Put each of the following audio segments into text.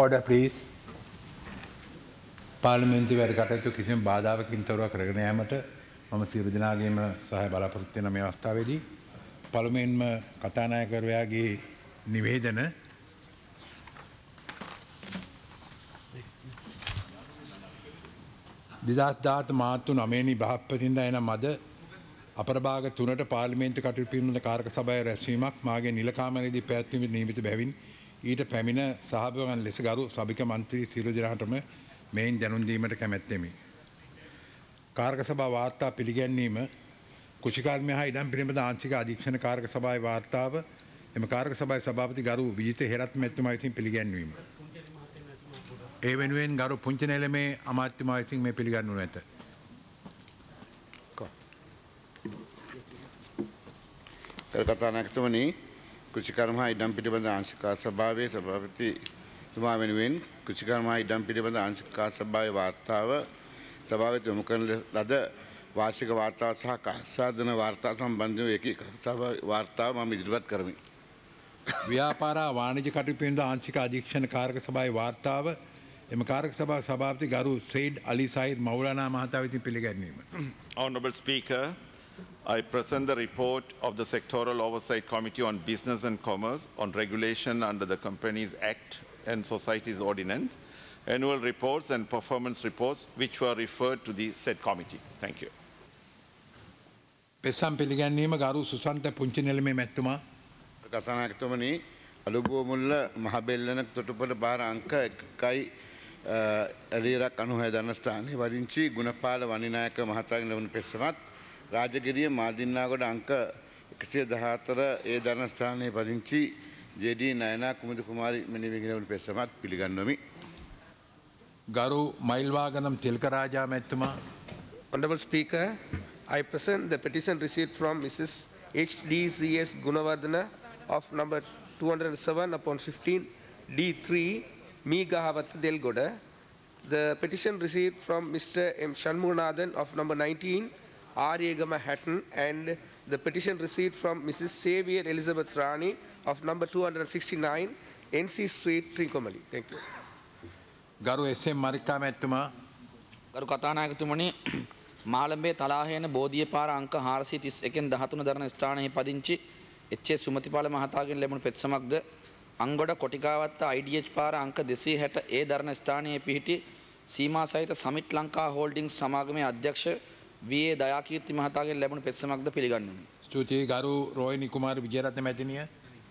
Order, please. පාර්ලිමේන්තු වැඩ කටයුතු කිසිම බාධාවකින් තොරව කරගෙන යාමට මම සියලු දෙනාගේම සහාය බලාපොරොත්තු වෙන මේ අවස්ථාවේදී පළමුවෙන්ම කතානායකවරයාගේ නිවේදන 2017 මාර්තු 9 වෙනි බ්‍රහස්පතින්දා එන මද අපරභාග 3ට පාර්ලිමේන්තු කටයුතු පිළිබඳ කාරක සභාවේ රැස්වීමක් මාගේ නිල කාමරයේදී පැවැත්වීමට නියමිත බැවින් ඊට පැමිණ සහභාගී වන ලෙස ගරු සභික මන්ත්‍රී සියලු දෙනාටම මෙයින් දැනුම් දීමට කැමැත්තෙමි. කාරක සභා වාර්තා පිළිගැන්වීම කුෂිකාර්මිය හා ඉඩම් පිළිබඳ ආංශික අධීක්ෂණ කාරක සභාවේ වාර්තාව එම කාරක සභාවේ සභාපති ගරු විජිත හේරත් මැතිතුමා විසින් පිළිගැන්වීම. ඒ වෙනුවෙන් ගරු පුංචි නෙළමේ අමාත්‍යතුමා විසින් මේ පිළිගන්වනු ඇත. කතානායකතුමනි කුෂිකාර්ම හා ඉඩම් පිළිබඳ ආංශික සභාවේ සභාපති තුමා වෙනුවෙන් කුෂිකාර්ම හා ඉඩම් පිළිබඳ ආංශික සභාවේ වාර්තාව සභාවට යොමු කරන ලද වාර්ෂික වාර්තාව සහ කාර්යසාධන වාර්තා සම්බන්ධව වාර්තාව මම ඉදිරිපත් කරමි. ව්‍යාපාර වාණිජ්‍ය කටයුතු පිළිබඳ ආංශික අධීක්ෂණ කාරක සභාවේ වාර්තාව එම කාරක සභාවේ සභාපති ගරු සයිඩ් අලි සයිද් මෞලානා මහතා විසින් පිළිගැන්වීම. Honourable Speaker, I present the report of the Sectoral Oversight Committee on Business and Commerce on regulation under the Companies Act and Societies Ordinance, annual reports and performance reports which were referred to the said committee. Thank you. පෙසම් පිළිගැන්වීම ගරු සුසන්ත පුංචි නෙළමේ මැතිතුමා. කතානායකතුමනි අලුබුවමුල්ල මහබෙල්ලන තොටුපොළ බාර අංක 1යි එළියරක් 96 දරන ස්ථානයේ වදිංචි ගුණපාල වනිනායක මහතාගෙන් ලැබුණු පෙස්සමත් රාජගිරිය මාදින්නාගොඩ අංක 114 ඒ දරන ස්ථානයේ වදිංචි ජේ.ඩී. නයනා කුමුදු කුමාරි මෙනිවිගෙන් ලැබුණු පෙස්සමත් පිළිගන්වමි. ගරු මයිල්වාගනම් තිලකරාජා මැතිතුමා. Honorable Speaker, I present the petition received from Mrs. HDCS Gunawardana of number 207 upon 15 D3 Meegahavat Delgoda. The petition received from Mr. M. Shanmunathan of number 19 Aryagama Hatton and the petition received from Mrs. Xavier Elizabeth Rani of number 269 NC Street, Trincomalee. Thank you. ගරු SM. මරික්කා මැතිතුමා. ගරු කතානායකතුමනි මාළඹේ තලාහේන බෝධිය පාර අංක 431 13 දරන ස්ථානයේ පදිංචි H.S.. Sumathipala මහතාගෙන් ලැබුණු පෙත්සමක්ද අංගොඩ කොටිකාවත්ත IDH පාර අංක 260 ඒ දරන ස්ථානයේ පිහිටි සීමා සහිත සමිට් ලංකා හෝල්ඩින්ග්ස් සමාගමේ අධ්‍යක්ෂ වී.ඒ. දයාකීර්ති මහතාගෙන් ලැබුණු පෙත්සමක්ද පිළිගන්වමි. ස්තුතියි ගරු රෝහිණි කුමාර විජයරත්න මැතිණිය.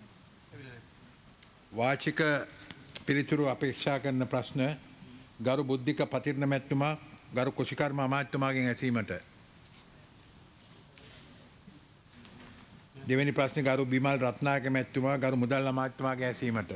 වාචික පිළිතුරු අපේක්ෂා කරන ප්‍රශ්න ගරු බුද්ධික පතිරණ මැතිතුමා ගරු කුෂිකාර්ම අමාත්‍යතුමාගෙන් ඇසීමට. දෙවැනි ප්‍රශ්නේ ගරු බිමල් රත්නායක මැතිතුමා ගරු මුදල් අමාත්‍යතුමාගෙන් ඇසීමට.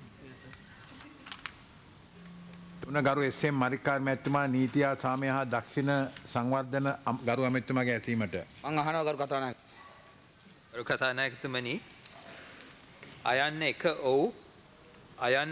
තුන ගරු එස්.එම්. මරික්කාර් මැතිතුමා නීතිය සාමය හා දක්ෂිණ සංවර්ධන ගරු අමාත්‍යතුමාගෙන් ඇසීමට. මම අහනවා ගරු කතානායක. ගරු කතානායකතුමනි අයන්න 1 ඔව් අයන්න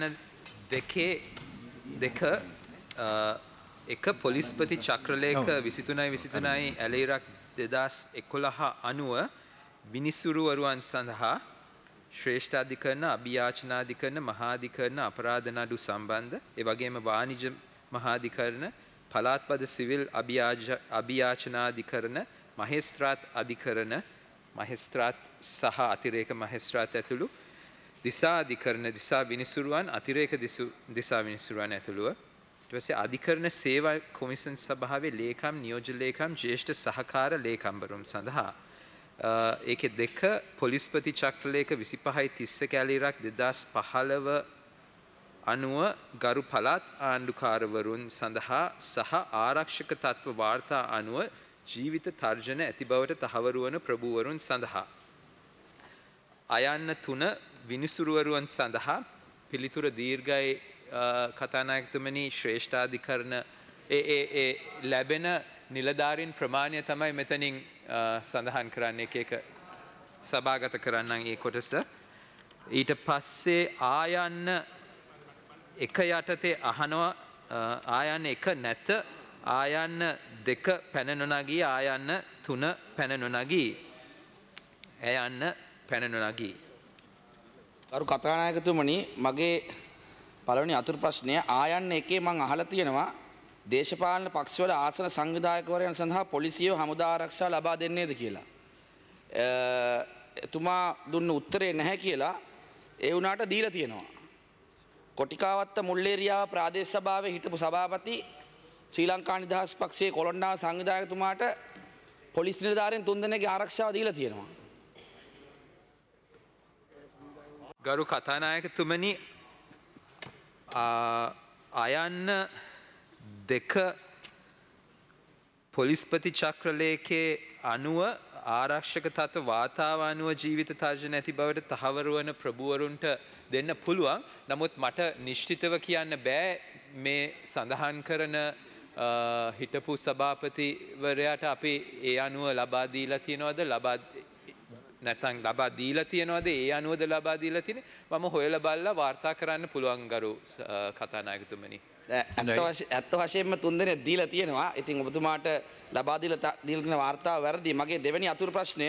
2 එක පොලිස්පති චක්‍රලේඛ 23 ඇලයිරක් 2011 අනුව විනිසුරුවරුවන් සඳහා ශ්‍රේෂ්ඨාධිකරණ අභියාචනාධිකරණ මහාධිකරණ අපරාධ නඩු සම්බන්ධ ඒ වගේම වාණිජ්‍ය මහාධිකරණ පළාත්පද සිවිල් අභියාචනාධිකරණ මහේස්ත්‍රාත් අධිකරණ මහේස්ත්‍රාත් සහ අතිරේක මහේස්ත්‍රාත් ඇතුළු දිසා අධිකරණ දිසා විනිසුරුවන් අතිරේක දිසා විනිසුරුවන් ඇතුළුව ඊට පස්සේ අධිකරණ සේවා කොමිෂන් සභාවේ ලේකම් නියෝජ්‍ය ලේකම් ජ්‍යෙෂ්ඨ සහකාර ලේකම්වරුන් සඳහා ඒකේ 2 පොලිස්පති චක්‍රලේඛ 25/31 කැලීරක් 2015 අනුව ගරු පළාත් ආණ්ඩුකාරවරුන් සඳහා සහ ආරක්ෂක තත්ත්ව වාර්තා අනුව ජීවිත තර්ජන ඇති බවට තහවුරු වන ප්‍රභූවරුන් සඳහා අයන්න 3 විනිසුරුවරුන් සඳහා පිළිතුර දීර්ඝයි කතානායකතුමනි ශ්‍රේෂ්ඨාධිකරණ ඒ ලැබෙන නිලධාරීන් ප්‍රමාණය තමයි මෙතනින් සඳහන් කරන්නේ එක සභාගත කරන්නම් ඒ කොටස. ඊට පස්සේ ආයන්න 1 යටතේ අහනවා ආයන්න 1 නැත ආයන්න 2 පැන නොනගී ආයන්න 3 පැන නොනගී ආයන්න පැන නොනගී. ගරු කතානායකතුමනි මගේ පළවෙනි අතුරු ප්‍රශ්නය ආයන්න එකේ මං අහලා තියෙනවා දේශපාලන පක්ෂවල ආසන සංවිධායකවරයන් සඳහා පොලිසිය හමුදා ආරක්ෂා ලබා දෙන්නේද කියලා. එතුමා දුන්න උත්තරේ නැහැ කියලා ඒ වුණාට දීලා තියෙනවා. කොටිකාවත්ත මුල්ලේරියාව ප්‍රාදේශ සභාවේ හිටපු සභාපති ශ්‍රී ලංකා නිදහස් පක්ෂයේ කොළොන්නාව සංවිධායකතුමාට පොලිස් නිලධාරීන් 3 දෙනෙක්ගේ ආරක්ෂාව දීලා තියෙනවා. ගරු කතානායකතුමනි අයන්න දෙක පොලිස්පති චක්‍රලේඛයේ අනුව ආරක්ෂක තත්ත්ව වාතාව අනුව ජීවිත තර්ජන ඇති බවට තහවුරු වන ප්‍රභූවරුන්ට දෙන්න පුළුවන්. නමුත් මට නිශ්චිතව කියන්න බෑ මේ සඳහන් කරන හිටපු සභාපතිවරයාට අපි ඒ අනුව ලබා දීලා තියනවද නැත්නම් ලබා දීලා තියනවද ඒ අනුවද ලබා දීලා තියෙන්නේ මම හොයලා බලලා වාර්තා කරන්න පුළුවන් ගරු කතානායකතුමනි. ඇත්ත වශයෙන්ම 3 දෙනෙක් දීලා තියෙනවා. ඉතින් ඔබතුමාට ලබා දීලා තියෙන වාර්තාව වැරදි. මගේ දෙවෙනි අතුරු ප්‍රශ්නය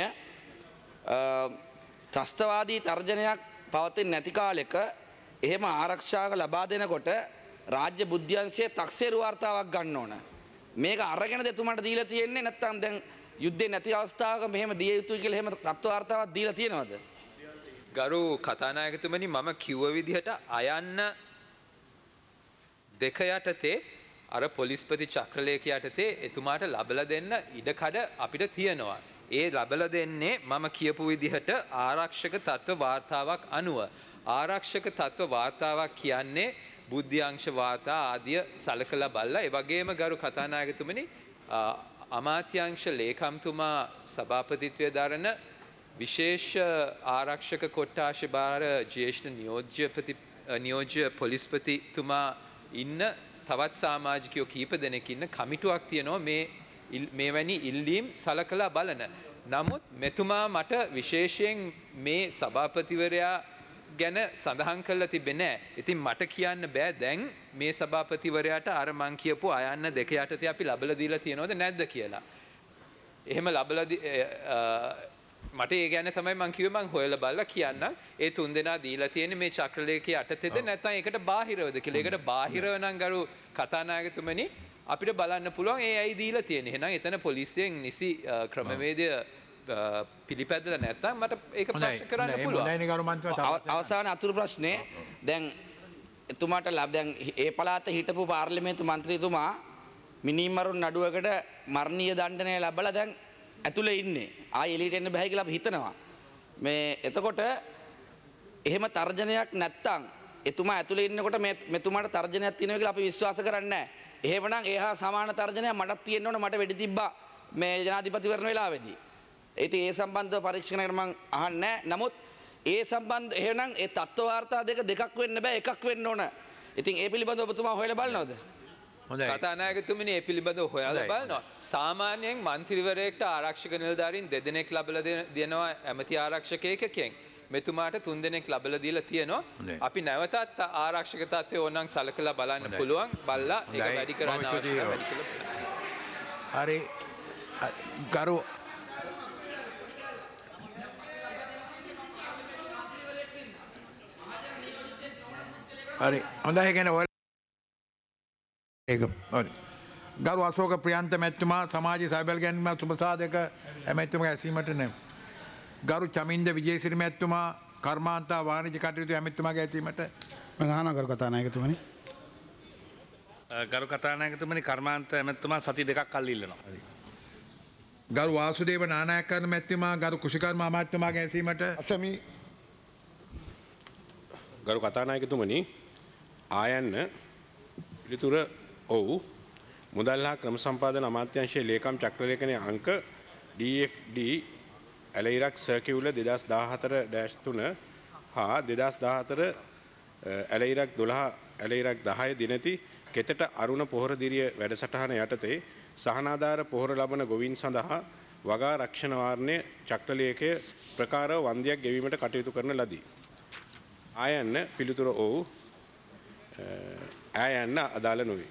ත්‍රස්තවාදී තර්ජනයක් පවතින නැති කාලෙක එහෙම ආරක්ෂාව ලබා දෙනකොට රාජ්‍ය බුද්ධ්‍යංශයේ තක්සේරු වාර්තාවක් ගන්න ඕන. මේක අරගෙන දෙතුමාට දීලා තියෙන්නේ නැත්නම් දැන් යුද්ධේ නැති අවස්ථාවක මෙහෙම දිය යුතුයි කියලා එහෙම තත්ත්ව වාර්තාවක් දීලා තියෙනවද? ගරු කතානායකතුමනි මම කිව්ව විදිහට අයන්න දෙක යටතේ අර පොලිස්පති චක්‍රලේඛ යටතේ එතුමාට ලබලා දෙන්න ඉඩකඩ අපිට තියෙනවා. ඒ ලබලා දෙන්නේ මම කියපු විදිහට ආරක්ෂක තත්ත්ව වාර්තාවක් අනුව. ආරක්ෂක තත්ත්ව වාර්තාවක් කියන්නේ බුද්ධ්‍යංශ වාර්තා ආදිය සලකලා බලලා ඒ වගේම ගරු කතානායකතුමනි අමාත්‍යාංශ ලේකම්තුමා සභාපතිත්වය දරන විශේෂ ආරක්ෂක කොට්ටාශ භාර ජ්‍යෙෂ්ඨ නියෝජ්‍ය පොලිස්පතිතුමා ඉන්න තවත් සමාජිකයෝ කීප දෙනෙක් ඉන්න කමිටුවක් තියෙනවා මේවැනි ඉල්ලීම් සලකලා බලන. නමුත් මෙතුමා මට විශේෂයෙන් මේ සභාපතිවරයා ගැන සඳහන් කරලා තිබෙන්නේ නැහැ. ඉතින් මට කියන්න බෑ දැන් මේ සභාපතිවරයාට අර මං කියපු අයන්න දෙක යටතේ අපි ලබලා දීලා තියෙනවද නැද්ද කියලා. එහෙම ලබලා මට ඒ ගැන තමයි මං කිව්වේ මං හොයලා බලලා කියන්නම්. ඒ 3 දෙනා දීලා තියෙන්නේ මේ චක්‍රලේඛයේ යටතේද නැත්නම් ඒකට බාහිරවද කියලා. ඒකට බාහිරව නම් ගරු කතානායකතුමනි අපිට බලන්න පුළුවන් ඒ ඇයි දීලා තියෙන්නේ. එහෙනම් එතන පොලිසියෙන් නිසි ක්‍රමවේදය පිළිපැදලා නැත්නම් මට ඒක ප්‍රශ්න කරන්න පුළුවන්. අවසාන අතුරු ප්‍රශ්නේ දැන් එතුමාට දැන් ඒ පළාත හිටපු පාර්ලිමේන්තු මන්ත්‍රීතුමා මිනිමරුන් නඩුවකට මරණීය දණ්ඩනය ලැබලා දැන් ඇතුලේ ඉන්නේ. ආයෙ එළියට එන්න බෑ කියලා අපි හිතනවා. මේ එතකොට එහෙම තර්ජනයක් නැත්තම් එතුමා ඇතුලේ ඉන්නකොට මෙතුමාට තර්ජනයක් තියෙනවා කියලා අපි විශ්වාස කරන්නේ නැහැ. එහෙමනම් එහා සමාන තර්ජනයක් මටත් තියෙන්න ඕන. මට වෙඩි තිබ්බා මේ ජනාධිපතිවරණ වෙලාවේදී. ඉතින් ඒ සම්බන්ධව පරීක්ෂණයකට මම අහන්නේ නැහැ. නමුත් ඒ සම්බන්ධ එහෙනම් ඒ තත්ත්ව වාර්තා දෙකක් වෙන්න බෑ එකක් වෙන්න ඕන. ඉතින් ඒ පිළිබඳව ඔබතුමා හොයලා බලනවද? හොඳයි. කතානායකතුමනි ඒ පිළිබඳව හොයලා බලනවා. සාමාන්‍යයෙන් මන්ත්‍රීවරයෙක්ට ආරක්ෂක නිලධාරීන් 2 දෙනෙක් ලබලා දෙනවා ඇමති ආරක්ෂක ඒකකයෙන්. මෙතුමාට 3 දෙනෙක් ලබලා දීලා තියෙනවා. අපි නැවතත් ආරක්ෂක තත්ත්වය ඕනනම් සලකලා බලන්න පුළුවන්. බලලා ඒක වැඩි කරන්න අවශ්‍යයි. හරි. ගරු හරි හොඳයි ගැන ඒක හරි ගරු අශෝක ප්‍රියන්ත මැතිතුමා සමාජ සයිබල් ගැනීම සුබසාධක ඇමැතිතුමා ඇසීමට නැ ගරු චමින්ද විජේසිරි මැතිතුමා කර්මාන්තා වාණිජ්‍ය කටයුතු ඇමැතිතුමාගේ ඇසීමට මම අහනවා ගරු කතානායකතුමනි ගරු කතානායකතුමනි කර්මාන්ත ඇමැතිතුමා සති 2ක් කල් ඉල්ලනවා. ගරු වාසුදේව නානායක්කරන මැතිතුමා ගරු කුෂිකර්ම අමාත්‍යතුමාගේ ඇසීමට අසමි ගරු කතානායකතුමනි ආයන්න පිළිතුර ඔව් මුදල් හා ක්‍රම සම්පාදන අමාත්‍යාංශයේ ලේකම් චක්‍රලේඛනයේ අංක DFD ඇලයිරක් සර්කියුලර් 2014-3 හා 2014 ඇලයිරක් 12 ඇලයිරක් 10 දිනති කෙතට අරුණ පොහොර දිරිය වැඩසටහන යටතේ සහනාධාර පොහොර ලබන ගොවීන් සඳහා වගා රක්ෂණ වාරණය චක්‍රලේඛය ප්‍රකාරව වන්දියක් ගෙවීමට කටයුතු කරන ලදී. ආයන්න පිළිතුර ඔව් ආයන්න අදාළ නොවේ.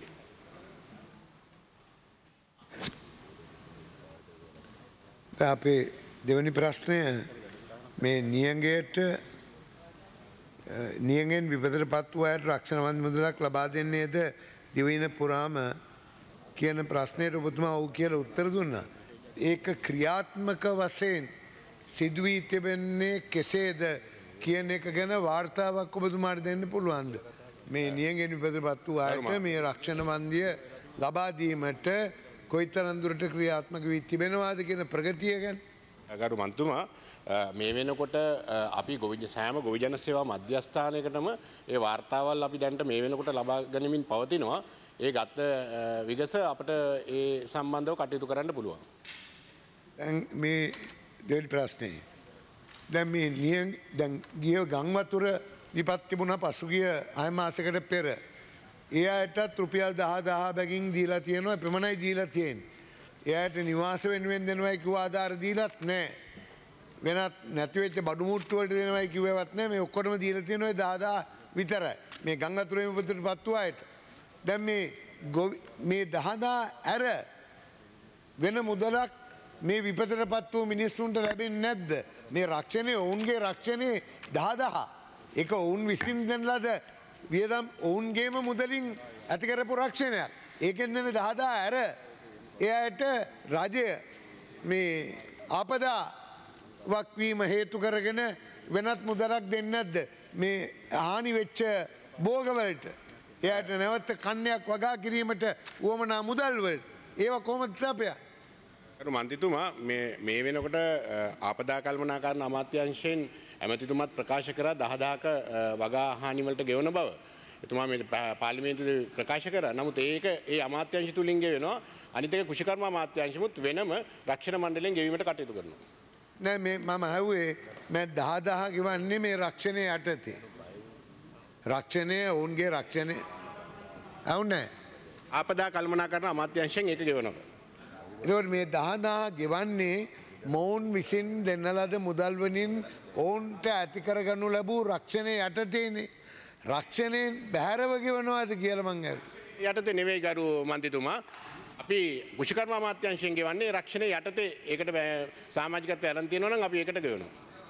අපේ දෙවැනි ප්‍රශ්නය මේ නියඟයට නියගෙන් විපතට පත් වූ අයට රක්ෂණවත් මුදලක් ලබා දෙන්නේද දිවයින පුරාම කියන ප්‍රශ්නයට ඔබතුමා ඔව් කියලා උත්තර දුන්නා. ඒක ක්‍රියාත්මක වශයෙන් සිදුවී තිබෙන්නේ කෙසේද කියන එක ගැන වාර්තාවක් ඔබතුමාට දෙන්න පුළුවන්ද? මේ නියගෙන් විපතට පත් වූ අයට මේ රක්ෂණ වන්දිය ලබා දීමට කොයිතරම් දුරට ක්‍රියාත්මක වී තිබෙනවාද කියන ප්‍රගතිය ගැන? ගරු මන්තුමා මේ වෙනකොට අපි සෑම ගොවිජන සේවා මධ්‍යස්ථානයකටම ඒ වාර්තාවල් අපි දැන්ට මේ වෙනකොට ලබා ගනිමින් පවතිනවා. ඒ ගත්ත විගස අපට ඒ සම්බන්ධව කටයුතු කරන්න පුළුවන්. මේ දෙවැනි ප්‍රශ්නේ. දැන් මේ දැන් ගිය ගංවතුර විපත් තිබුණා පසුගිය 6 මාසයකට පෙර. ඒ අයටත් රුපියල් 10,000 බැගින් දීලා තියෙනවා, එපමණයි දීලා තියෙන්නේ. ඒ අයට නිවාස වෙනුවෙන් දෙනවයි කිව්ව ආධාර දීලත් නැහැ. වෙනත් නැති වෙච්ච බඩු මුට්ටු වලට දෙනවයි කිව්වවත් නැහැ. මේ ඔක්කොටම දීලා තියෙනවා 10,000 විතරයි. මේ ගංගතුරේ විපතට පත් වූ අයට. දැන් මේ 10,000 ඇර වෙන මුදලක් මේ විපතට පත් වූ මිනිස්සුන්ට ලැබෙන්නේ නැද්ද? මේ රක්ෂණය ඔවුන්ගේ රක්ෂණේ 10,000. ඒක ඔවුන් විසින් දෙන ලද වියදම් ඔවුන්ගේම මුදලින් ඇති කරපු රක්ෂණයක්. ඒකෙන් දෙන 10,000 ඇර එයාට රජය මේ ආපදා වක්වීම හේතු කරගෙන වෙනත් මුදලක් දෙන්නේ නැද්ද? මේ හානි වෙච්ච භෝගවලට එයාට නැවත කන්නයක් වගා කිරීමට උවමනා මුදල් වලට ඒවා කොහොමද සපයන්නේ? මන්ත්‍රීතුමා මේ වෙනකොට ආපදා කළමනාකරණ අමාත්‍යාංශයෙන් ඇමතිතුමත් ප්‍රකාශ කරා 10,000ක වගා හානි වලට ගෙවන බව. එතුමා මේ පාර්ලිමේන්තුවේ ප්‍රකාශ කරා. නමුත් ඒක ඒ අමාත්‍යාංශ තුලින් ගෙවෙනවා. අනිත් එක කුෂිකර්ම අමාත්‍යාංශමුත් වෙනම රක්ෂණ මණ්ඩලයෙන් ගෙවීමට කටයුතු කරනවා. නෑ මේ මම අහුවේ මම 10,000 ගෙවන්නේ මේ රක්ෂණය යටතේ. රක්ෂණය ඔවුන්ගේ රක්ෂණය අවුනේ ආපදා කළමනාකරණ අමාත්‍යාංශයෙන් ඒක ගෙවනවා. ඒකෝට මේ 10,000 ගෙවන්නේ මොවුන් විසින් දෙන ලද මුදල් වලින් ඔවුන්ට ඇති කරගනු ලැබූ රක්ෂණය යටතේනේ. රක්ෂණයෙන් බැහැරව ගෙවනවාද කියලා මං අහුවේ. යටතේ නෙවෙයි ගරු මන්ත්‍රීතුමා. අපි කුෂිකර්ම අමාත්‍යාංශයෙන් ගෙවන්නේ රක්ෂණය යටතේ ඒකට සමාජිකත්වය අරන් තියෙනවා නම් අපි ඒකට ගෙවනවා.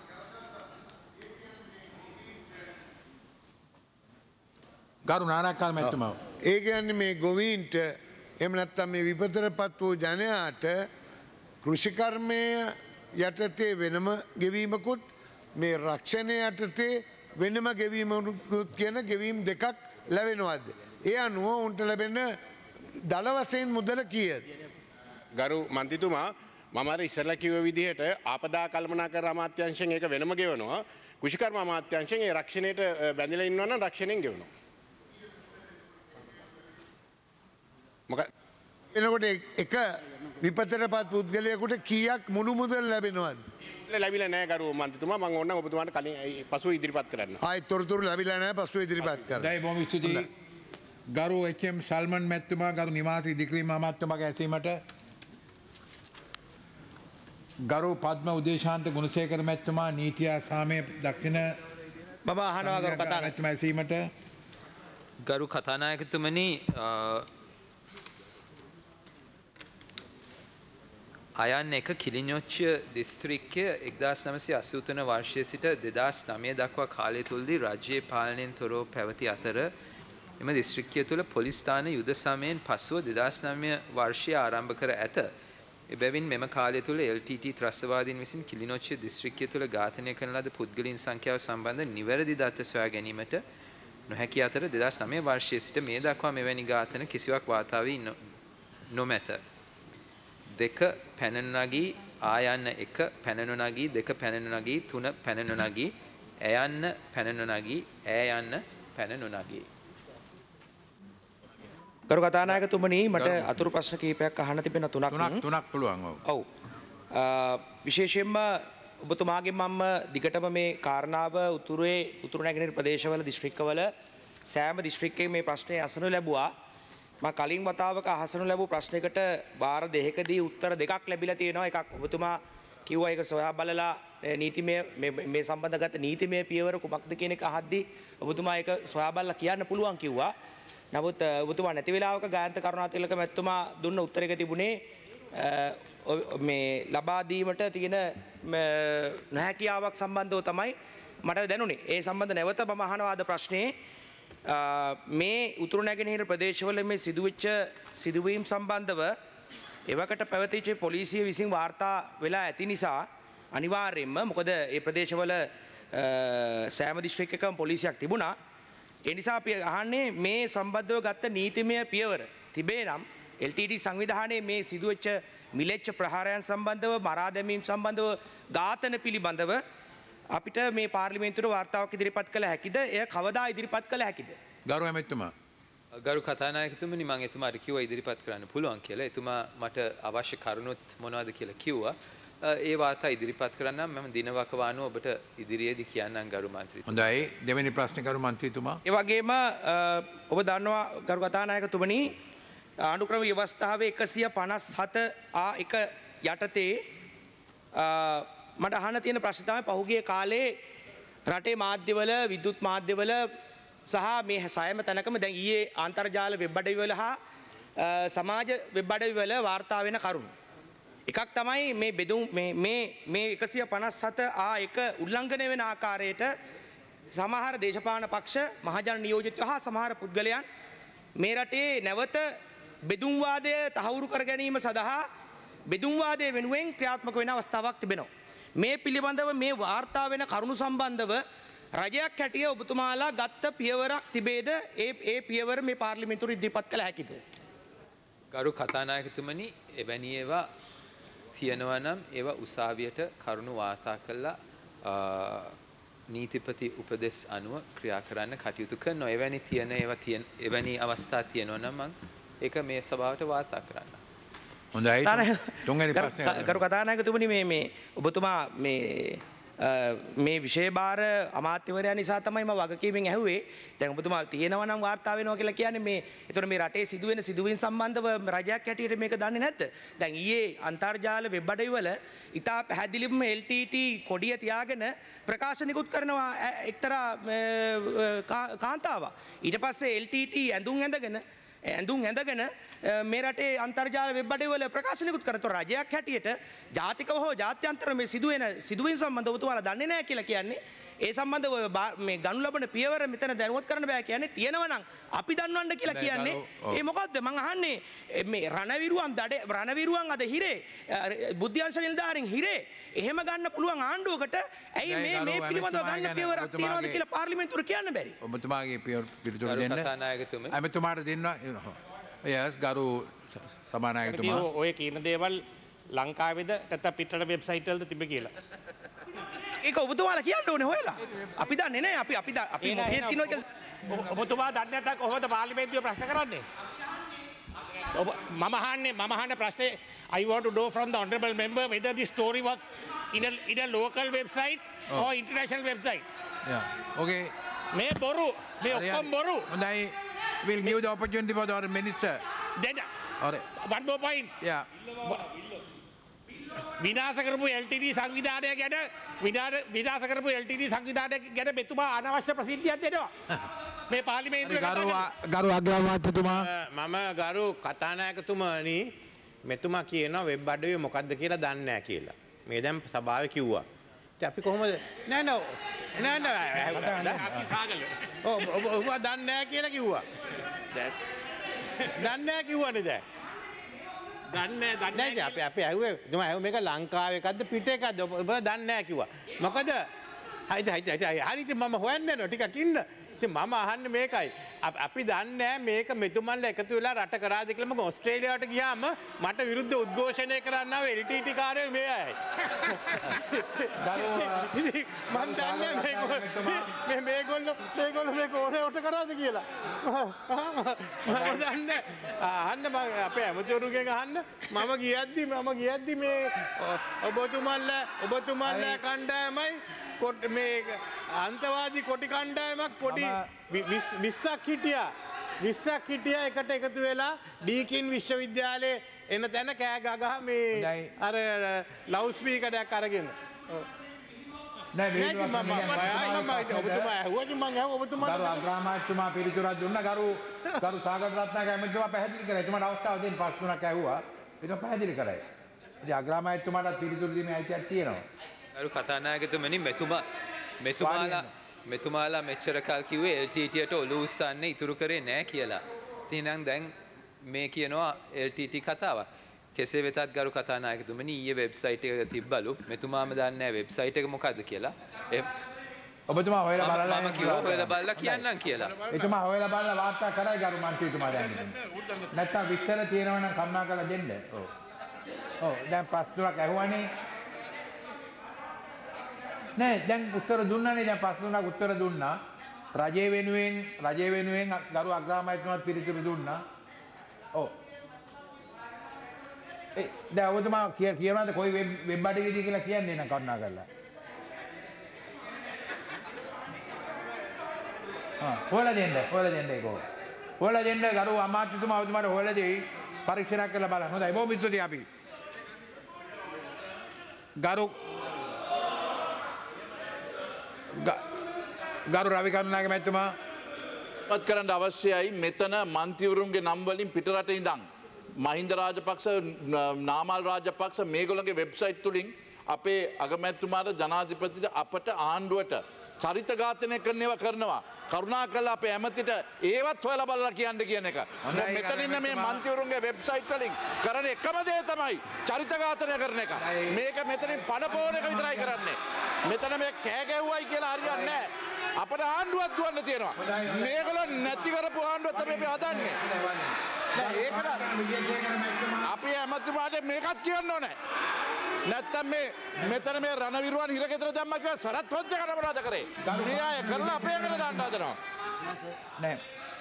ගරු නානාකාර මැතිතුමා. ඒ කියන්නේ මේ ගොවීන්ට එහෙම නැත්නම් මේ විපතටපත් වූ ජනයාට කෘෂිකර්මය යටතේ වෙනම ගෙවීමකුත් මේ රක්ෂණය යටතේ වෙනම ගෙවීමකුත් කියන ගෙවීම් දෙකක් ලැබෙනවද? ඒ අනුව උන්ට ලැබෙන දල වශයෙන් මුදල කීයද? ගරු මන්ත්‍රීතුමා මම අර ඉස්සරලා කිව්ව විදිහට ආපදා කළමනාකරණ අමාත්‍යාංශයෙන් ඒක වෙනම ගෙවනවා. කුෂිකර්ම අමාත්‍යාංශයෙන් ඒ රක්ෂණයට බැඳලා ඉන්නවා නම් රක්ෂණයෙන් ගෙවනවා. එනකොට එක විපතටපත් පුද්ගලයෙකුට කීයක් මුළු මුදල් ලැබෙනවද? ලැබිලා නැහැ ගරු මන්ත්‍රීතුමා. මම ඕනනම් ඔබතුමාට කලින් පසුව ඉදිරිපත් කරන්න. ආයි තොරතුරු ලැබිලා නැහැ පසුව ඉදිරිපත් කරන්න. දැයි බොහොම ස්තුතියි. ගරු එච්.එම්. සල්මන් මැතිතුමා ගරු නිවාස ඉදිකිරීම අමාත්‍යතුමාගේ ඇසීමට ගරු පද්ම උදේශාන්ත ගුණසේකර මැතිතුමා නීතිය සාමය දක්ෂිණ මම අහනවා ගරු කතානායක ඇසීමට ගරු කතානායකතුමනි අයන්න එක කිලිනොච්ච දිස්ත්‍රික්කය 1983 වර්ෂය සිට 2009 දක්වා කාලය තුළදී රජයේ පාලනයෙන් තොරව පැවති අතර එම දිස්ත්‍රික්කය තුළ පොලිස් ස්ථාන යුද සමයෙන් පසුව 2009 වර්ෂය ආරම්භ කර ඇත. එබැවින් මෙම කාලය තුළ LTT ත්‍රස්තවාදීන් විසින් කිලිනොච්ච දිස්ත්‍රික්කය තුළ ඝාතනය කරන ලද පුද්ගලයන් සංඛ්‍යාව සම්බන්ධ නිවැරදි දත්ත සොයා ගැනීමට නොහැකි අතර 2009 වර්ෂයේ සිට මේ දක්වා මෙවැනි ඝාතන කිසිවක් වාර්තා වී නොමැත. 2 පැන නොනගී ආයන්න 1 පැන නොනගී 2 පැන නොනගී 3 පැන නොනගී ඇයන්න පැන නොනගී ඈයන්න පැන නොනගී. ගරු කතානායකතුමනි මට අතුරු ප්‍රශ්න කිහිපයක් අහන්න තිබෙන තුනක් පුළුවන්. ඔව්. විශේෂයෙන්ම ඔබතුමාගෙන් මම දිගටම මේ කාරණාව උතුරු නැගෙනහිර ප්‍රදේශවල දිස්ත්‍රික්කවල සෑම දිස්ත්‍රික්කයක මේ ප්‍රශ්නේ අසනු ලැබුවා. මම කලින් වතාවක අහසනු ලැබූ ප්‍රශ්නයකට වාර දෙකකදී උත්තර දෙකක් ලැබිලා තියෙනවා. එකක් ඔබතුමා කිව්වා ඒක සොයා බලලා නීතිමය මේ සම්බන්ධගත නීතිමය පියවර කුමක්ද කියන එක අහද්දී ඔබතුමා ඒක සොයා බලලා කියන්න පුළුවන් කිව්වා. නමුත් ඔබතුමා නැති වෙලාවක ගායන්ත කරුණාතිලක මැතිතුමා දුන්න උත්තරයක තිබුණේ මේ ලබා දීමට තියෙන නොහැකියාවක් සම්බන්ධව තමයි මට දැනුනේ. ඒ සම්බන්ධ නැවත මම අහනවා අද ප්‍රශ්නේ මේ උතුරු නැගෙනහිර ප්‍රදේශවල මේ සිදුවෙච්ච සිදුවීම් සම්බන්ධව එවකට පැවතිච්ච පොලිසිය විසින් වාර්තා වෙලා ඇති නිසා අනිවාර්යයෙන්ම මොකද ඒ ප්‍රදේශවල සෑම දිස්ත්‍රික්කයකම පොලිසියක් තිබුණා. ඒ නිසා අපි අහන්නේ මේ සම්බන්ධව ගත්ත නීතිමය පියවර තිබේ නම් LTT සංවිධානයේ මේ සිදුවෙච්ච මිලෙච්ච ප්‍රහාරයන් සම්බන්ධව මරා දැමීම් සම්බන්ධව ඝාතන පිළිබඳව අපිට මේ පාර්ලිමේන්තුවට වාර්තාවක් ඉදිරිපත් කළ හැකිද? එය කවදා ඉදිරිපත් කළ හැකිද? ගරු ඇමතිතුමා. ගරු කතානායකතුමනි මම එතුමාට කිව්වා ඉදිරිපත් කරන්න පුළුවන් කියලා. එතුමා මට අවශ්‍ය කරුණුත් මොනවද කියලා කිව්වා. ඒ වාර්තා ඉදිරිපත් කරන්න මම දිනවකවානුව ඔබට ඉදිරියේදී කියන්නම් ගරු මන්ත්‍රීතුමා. හොඳයි. දෙවෙනි ප්‍රශ්නේ ගරු මන්ත්‍රීතුමා. ඒ වගේම ඔබ දන්නවා ගරු කතානායකතුමනි ආණ්ඩුක්‍රම ව්‍යවස්ථාවේ 157A1 යටතේ මට අහන්න තියෙන ප්‍රශ්න තමයි පහුගිය කාලේ රටේ මාධ්‍යවල විද්‍යුත් මාධ්‍යවල සහ මේ සෑම තැනකම දැන් ඊයේ අන්තර්ජාල වෙබ් අඩවිවල හා සමාජ වෙබ් අඩවිවල වාර්තා වෙන කරුණු. එකක් තමයි මේ බෙදුම් මේ 157A1 උල්ලංඝනය වෙන ආකාරයට සමහර දේශපාලන පක්ෂ මහජන නියෝජිතයෝ හා සමහර පුද්ගලයන් මේ රටේ නැවත බෙදුම්වාදය තහවුරු කර ගැනීම සඳහා බෙදුම්වාදය වෙනුවෙන් ක්‍රියාත්මක වෙන අවස්ථාවක් තිබෙනවා. මේ පිළිබඳව මේ වාර්තා වෙන කරුණු සම්බන්ධව රජයක් හැටිය ඔබතුමාලා ගත්ත පියවරක් තිබේද? ඒ පියවර මේ පාර්ලිමේන්තුවට ඉදිරිපත් කළ හැකිද? ගරු කතානායකතුමනි එවැනි ඒවා තියෙනවා නම් ඒවා උසාවියට කරුණු වාර්තා කළා නීතිපති උපදෙස් අනුව ක්‍රියා කරන්න කටයුතු කරනවා. එවැනි එවැනි අවස්ථා තියෙනවා නම් මම ඒක මේ සභාවට වාර්තා කරන්න. හොඳයි. තුන්වෙනි ප්‍රශ්නය. ගරු කතානායකතුමනි මේ ඔබතුමා මේ විශේෂ අමාත්‍යවරයා නිසා තමයි මම වගකීමෙන් ඇහුවේ. දැන් ඔබතුමා තියෙනවා නම් වාර්තා වෙනවා කියලා කියන්නේ මේ ඒතර මේ රටේ සිදුවෙන සිදුවීම් සම්බන්ධව රජයක් හැටියට මේක දන්නේ නැද්ද? දැන් ඊයේ අන්තර්ජාල වෙබ් අඩවිවල ඉතා පැහැදිලිවම LTT කොඩිය තියාගෙන ප්‍රකාශනිකුත් කරනවා එක්තරා කාන්තාවක්. ඊට පස්සේ LTT ඇඳුම් ඇඳගෙන මේ රටේ අන්තර්ජාල වෙබ් අඩවිවල ප්‍රකාශනිකුත් කරනතොර රජයක් හැටියට ජාතිකව හෝ ජාත්‍යන්තර මේ සිදුවීම් සම්බන්ධව ඔබතුමාලා දන්නේ නැහැ කියලා කියන්නේ ඒ සම්බන්ධව මේ ගනු ලබන පියවර මෙතන දැනුවත් කරන්න බෑ කියන්නේ තියෙනවා නම් අපි දන්වන්න කියලා කියන්නේ ඒ මොකද්ද මං අහන්නේ මේ රණවිරුවන් අද හිරේ බුද්ධ්‍යංශ නිලධාරීන් හිරේ එහෙම ගන්න පුළුවන් ආණ්ඩුවකට ඇයි මේ පිළිබඳව ගන්න පියවරක් තියනවද කියලා පාර්ලිමේන්තුවට කියන්න බැරි? ඔබතුමාගේ පිළිතුර දෙන්න. ඇමතුමාට දෙන්න. යස් ගරු සභානායකතුමා. ඔය කියන දේවල් ලංකාවේද නැත්නම් පිටරට වෙබ්සයිට් වලද තිබෙ කියලා. ඒක ඔබතුමාලා කියන්න ඕනේ හොයලා. අපි දන්නේ නැහැ. අපි මොකෙද තියනවද කියලා. ඔබතුමා දන්නේ නැත්නම් කොහොමද පාර්ලිමේන්තුවේ ප්‍රශ්න කරන්නේ? මම අහන්නේ ප්‍රශ්නේ I want to know from the honorable member whether this story was in a local website or international website. Yeah. Okay. මේ බොරු. මේ ඔක්කොම බොරු. හොඳයි. We'll give the opportunity for the minister. Then one more point. Yeah. විනාශ කරපු LTT සංවිධානය ගැන විනාශ කරපු LTT සංවිධානය ගැන මෙතුමා අනවශ්‍ය ප්‍රසිද්ධියක් දෙනවා. මේ පාර්ලිමේන්තුවේ ගරු අග්‍රාමාත්‍යතුමා මම ගරු කතානායකතුමානි මෙතුමා කියනවා වෙබ් අඩවිය මොකද්ද කියලා දන්නේ නැහැ කියලා. මේ දැන් සභාවේ කිව්වා. ඉතින් අපි කොහොමද නෑ ඔබ දන්නේ නැහැ කියලා කිව්වා. දන්නේ නැහැ කිව්වනේ දැන්. දන්නේ අපි ඇහුවේ මේක ලංකාවේ එකක්ද පිට එකක්ද ඔබ දන්නේ නැහැ කිව්වා. මොකද හරි ඉතින් මම හොයන්න යනවා ටිකක් ඉන්න. ඉතින් මම අහන්නේ මේකයි. අපි දන්නේ නැහැ මේක මෙතුමන්ලා එකතු වෙලා රට කරාද කියලා. මම ඕස්ට්‍රේලියාවට ගියාම මට විරුද්ධ උද්ඝෝෂණය කරන්න ආව LTT කාර්යය මේ අයයි. මම දන්නේ මේගොල්ලෝ මේක ඕනෑවට කරාද කියලා. මම දන්නේ අහන්න අපේ ඇමතිවරුගෙන් අහන්න මම ගියද්දි මේ ඔබතුමන්ලා කණ්ඩායමයි මේ අන්තවාදී කොටි කණ්ඩායමක් පොඩි 20ක් හිටියා එකට එකතු වෙලා ඩීකින් විශ්වවිද්‍යාලයේ එන තැන කෑ ගගහ මේ අර ලවුඩ් ස්පීකරයක් අරගෙන ගරු අග්‍රාමාත්‍යතුමා පිළිතුරක් දුන්න ගරු සාගත රත්නායක ඇමතිතුමා පැහැදිලි කරා. එතුමාට අවස්ථාව දෙන්න ප්‍රශ්න තුනක් ඇහුවා. ඒක පැහැදිලි කරයි. ඉතින් අග්‍රාමාත්‍යතුමාට පිළිතුරු දීමේ අයිතියක් තියෙනවා. ගරු කතානායකතුමනි මෙතුමාලා මෙච්චර කල් කිව්වේ LTTට ඔලුව උස්සන්න ඉතුරු කරේ නෑ කියලා. එහෙනම් දැන් මේ කියනවා LTT කතාව. කෙසේ වෙතත් ගරු කතානායකතුමනි ඊයේ වෙබ්සයිට් එක තිබ්බලු. මෙතුමාම දන්නේ නැහැ වෙබ්සයිට් එක මොකද්ද කියලා. ඔබතුමා හොයලා බලලා මම කිව්වා හොයලා බලලා කියන්නම් කියලා. එතුමා හොයලා බලලා වාර්තා කරයි ගරු මන්ත්‍රීතුමා දැන්. නැත්තම් විස්තර තියෙනවා නම් කරුණා කරලා දෙන්න. ඔව් දැන් ප්‍රශ්නයක් ඇහුවානේ. නෑ දැන් උත්තර දුන්නානේ දැන් ප්‍රශ්නයක් උත්තර දුන්නා. රජය වෙනුවෙන් ගරු අග්‍රාමාත්‍යතුමාත් පිළිතුරු දුන්නා. ඔව්. දැන් ඔබතුමා කියනවාද කොයි වෙබ් අඩවියද කියලා කියන්නේ නම් කරුණා කරලා. හොයලා දෙන්න ඒක. හොයලා දෙන්න ගරු අමාත්‍යතුමා ඔබතුමාට හොයලා දෙයි පරීක්ෂණයක් කරලා බලන්න. හොඳයි බොහොම ස්තුතියි අපි. ගරු රවි කරුණානායක මැතිතුමා පත් කරන්න අවශ්‍යයි මෙතන මන්ත්‍රීවරුන්ගේ නම් වලින් පිටරට ඉඳන් මහින්ද රාජපක්ෂ නාමල් රාජපක්ෂ මේගොල්ලන්ගේ වෙබ්සයිට් තුලින් අපේ අගමැතිතුමාට ජනාධිපතිට අපට ආණ්ඩුවට චරිත ඝාතනය කරනවා කරුණාකරලා අපේ ඇමතිට ඒවත් හොයලා බලලා කියන්න කියන එක. මෙතන ඉන්න මේ මන්ත්‍රීවරුන්ගේ වෙබ්සයිට් වලින් කරන එකම දේ තමයි චරිත ඝාතනය කරන එක. මේක මෙතනින් පණ පොවන එක විතරයි කරන්නේ. මෙතන මේ කෑ ගැව්වයි කියලා හරියන්නේ නැහැ. අපට ආණ්ඩුවක් දුවන්න තියෙනවා. මේගොල්ලෝ නැති කරපු ආණ්ඩුව තමයි අපි හදන්නේ. ඒකට අපි ඇමතිතුමාට මේකත් කියන්න ඕනේ. නැත්තම් මෙතන මේ රණවිරුවන් හිරගෙදර දැම්ම කියලා සරත් ෆොන්සේකට මොනවද කරේ? මේ අය කරලා අපේ එකට දාන්න හදනවා. නෑ.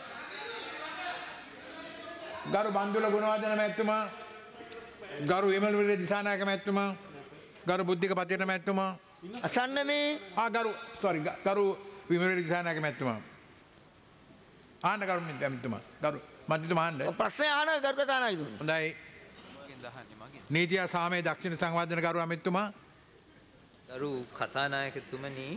ගරු බන්දුල ගුණවර්ධන මැතිතුමා, ගරු විමල් දිසානායක මැතිතුමා, ගරු බුද්ධික පතිරණ මැතිතුමා. අසන්න මේ ගරු විමල් දිසානායක මැතිතුමා. ආන්න ගරු මැතිතුමා. ගරු මන්ත්‍රීතුමා ආන්න. ප්‍රශ්නේ ආන ගරු කතානායකතුමනි. හොඳයි. නීතිය සාමය දක්ෂිණ සංවර්ධන කරු අමිතුමා. ගරු කතානායකතුමනි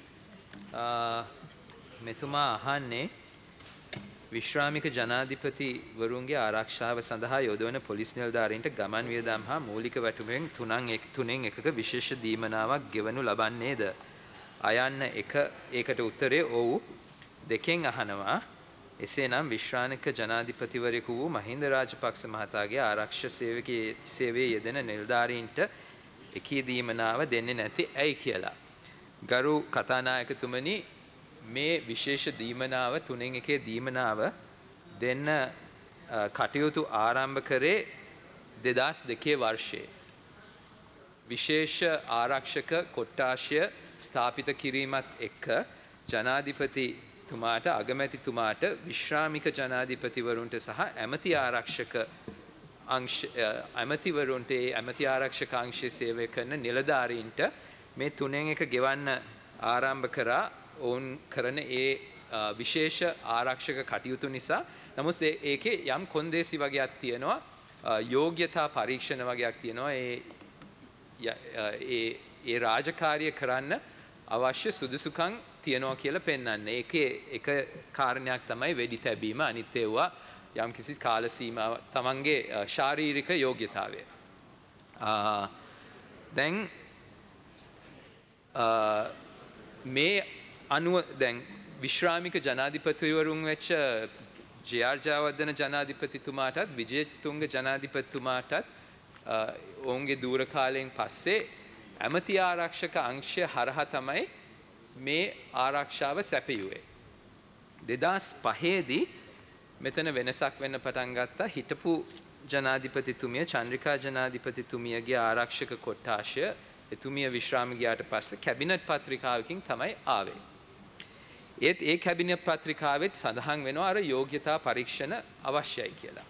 මෙතුමා අහන්නේ විශ්‍රාමික ජනාධිපතිවරුන්ගේ ආරක්ෂාව සඳහා යොදවන පොලිස් නිලධාරීන්ට ගමන් වියදම් හා මූලික වැටුපෙන් තුනෙන් එකක විශේෂ දීමනාවක් ගෙවනු ලබන්නේද? අයන්න ඒකට උත්තරේ ඔව්. දෙකෙන් අහනවා එසේනම් විශ්‍රාමික ජනාධිපතිවරයෙකු වූ මහින්ද රාජපක්ෂ මහතාගේ ආරක්ෂක සේවයේ යෙදෙන නිලධාරීන්ට එකී දීමනාව දෙන්නේ නැති ඇයි කියලා. ගරු කතානායකතුමනි මේ විශේෂ දීමනාව තුනෙන් එකේ දීමනාව දෙන්න කටයුතු ආරම්භ කරේ 2002 වර්ෂයේ. විශේෂ ආරක්ෂක කොට්ටාශය ස්ථාපිත කිරීමත් එක්ක ජනාධිපතිතුමාට අගමැතිතුමාට විශ්‍රාමික ජනාධිපතිවරුන්ට සහ ඇමති ආරක්ෂක ඇමතිවරුන්ට ඇමති ආරක්ෂක අංශයේ සේවය කරන නිලධාරීන්ට මේ තුනෙන් එක ගෙවන්න ආරම්භ කරා ඔවුන් කරන ඒ විශේෂ ආරක්ෂක කටයුතු නිසා. නමුත් ඒකේ යම් කොන්දේසි වගේක් තියෙනවා, යෝග්‍යතා පරීක්ෂණ වගේක් තියෙනවා. ඒ රාජකාරිය කරන්න අවශ්‍ය සුදුසුකම් තියනවා කියලා පෙන්වන්නේ. ඒකේ එක කාරණයක් තමයි වෙඩි තැබීම. අනිත් ඒවා යම්කිසි කාල සීමාව තමන්ගේ ශාරීරික යෝග්‍යතාවය. දැන් මේ අනුව දැන් විශ්‍රාමික ජනාධිපතිවරුන් වෙච්ච ජේ.ආර්. ජයවර්ධන ජනාධිපතිතුමාටත් විජේතුංග ජනාධිපතිතුමාටත් ඔවුන්ගේ දූර කාලයෙන් පස්සේ ඇමති ආරක්ෂක අංශය හරහා තමයි මේ ආරක්ෂාව සැපයුවේ. 2005 දී මෙතන වෙනසක් වෙන්න පටන් ගත්තා. හිටපු ජනාධිපතිතුමිය චන්ද්‍රිකා ජනාධිපතිතුමියගේ ආරක්ෂක කොට්ටාශය එතුමිය විශ්‍රාම ගියාට පස්සේ කැබිනට් පත්‍රිකාවකින් තමයි ආවේ. ඒත් ඒ කැබිනට් පත්‍රිකාවෙත් සඳහන් වෙනවා අර යෝග්‍යතා පරීක්ෂණ අවශ්‍යයි කියලා.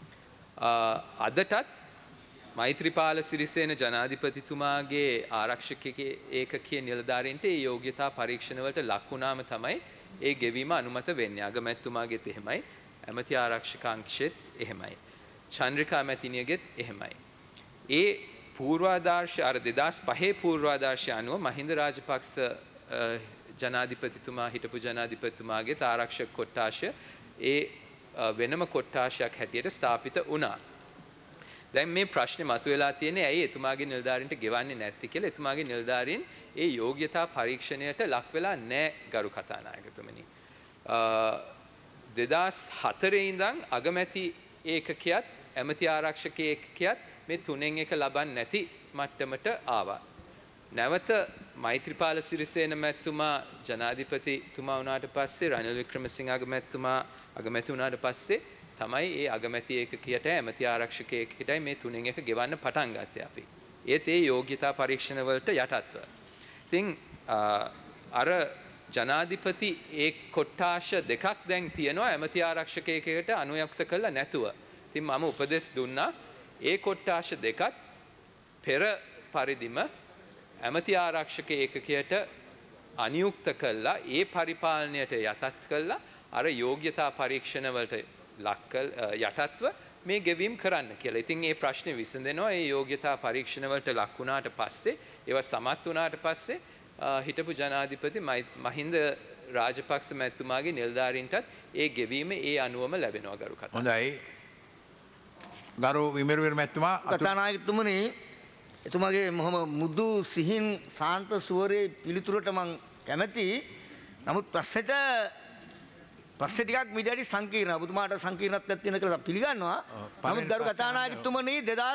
අදටත් මෛත්‍රීපාල සිරිසේන ජනාධිපතිතුමාගේ ආරක්ෂකගේ ඒකකයේ නිලධාරීන්ට ඒ යෝග්‍යතා පරීක්ෂණ වලට ලක් වුණාම තමයි ඒ ගෙවීම අනුමත වෙන්නේ. අගමැතිතුමාගෙත් එහෙමයි, ඇමති ආරක්ෂක අංශෙත් එහෙමයි, චන්ද්‍රිකා මැතිණියගෙත් එහෙමයි. ඒ පූර්වාදර්ශ අර 2005 පූර්වාදර්ශය අනුව මහින්ද රාජපක්ෂ ජනාධිපතිතුමා හිටපු ජනාධිපතිතුමාගේ ආරක්ෂක කොට්ටාශය ඒ වෙනම කොට්ටාශයක් හැටියට ස්ථාපිත වුණා. දැන් මේ ප්‍රශ්නේ මතුවලා තියෙන්නේ ඇයි එතුමාගේ නිලධාරීන්ට ගෙවන්නේ නැති කියලා. එතුමාගේ නිලධාරීන් ඒ යෝග්‍යතා පරීක්ෂණයට ලක් වෙලා නැහැ ගරු කතානායකතුමනි. 2004 ඉඳන් අගමැති ඒකකයත් ඇමති ආරක්ෂක ඒකකයත් මේ තුනෙන් එක ලබන්නේ නැති මට්ටමට ආවා. නැවත මෛත්‍රීපාල සිරිසේන මැතිතුමා ජනාධිපතිතුමා වුණාට පස්සේ රනිල් වික්‍රමසිංහ අගමැතිතුමා අගමැති වුණාට පස්සේ තමයි ඒ අගමැති ඒකකයට ඇමති ආරක්ෂක ඒකකයටයි මේ තුනෙන් එක ගෙවන්න පටන් ගත්තේ අපි. ඒත් ඒ යෝග්‍යතා පරීක්ෂණ වලට යටත්ව. ඉතින් අර ජනාධිපති ඒ කොට්ටාශ දෙකක් දැන් තියෙනවා ඇමති ආරක්ෂක ඒකකයට අනුයුක්ත කළා නැතුව. ඉතින් මම උපදෙස් දුන්නා ඒ කොට්ටාශ දෙකත් පෙර පරිදිම ඇමති ආරක්ෂක ඒකකයට අනියුක්ත කළා ඒ පරිපාලනයට යටත් කළා අර යෝග්‍යතා පරීක්ෂණ වලට යටත්ව මේ ගෙවීම් කරන්න කියලා. ඉතින් මේ ප්‍රශ්නේ විසඳෙනවා ඒ යෝග්‍යතා පරීක්ෂණ වලට ලක් වුණාට පස්සේ ඒවා සමත් වුණාට පස්සේ හිටපු ජනාධිපති මහින්ද රාජපක්ෂ මැතිතුමාගේ නිලධාරීන්ටත් ඒ ගෙවීම ඒ අනුවම ලැබෙනවා ගරු කතා. හොඳයි. ගරු විමරවීර මැතිතුමා කතානායකතුමනි එතුමාගේ මොහොම මුදු සිහින් සාන්ත සුවරේ පිළිතුරට මං කැමැති. නමුත් ප්‍රශ්නෙට ප්‍රශ්න ටිකක් මිඩියට සංකීර්ණ. ඔබතුමාට සංකීර්ණත්වයක් තියෙන කියලා පිළිගන්නවා. නමුත් ගරු කතානායකතුමනි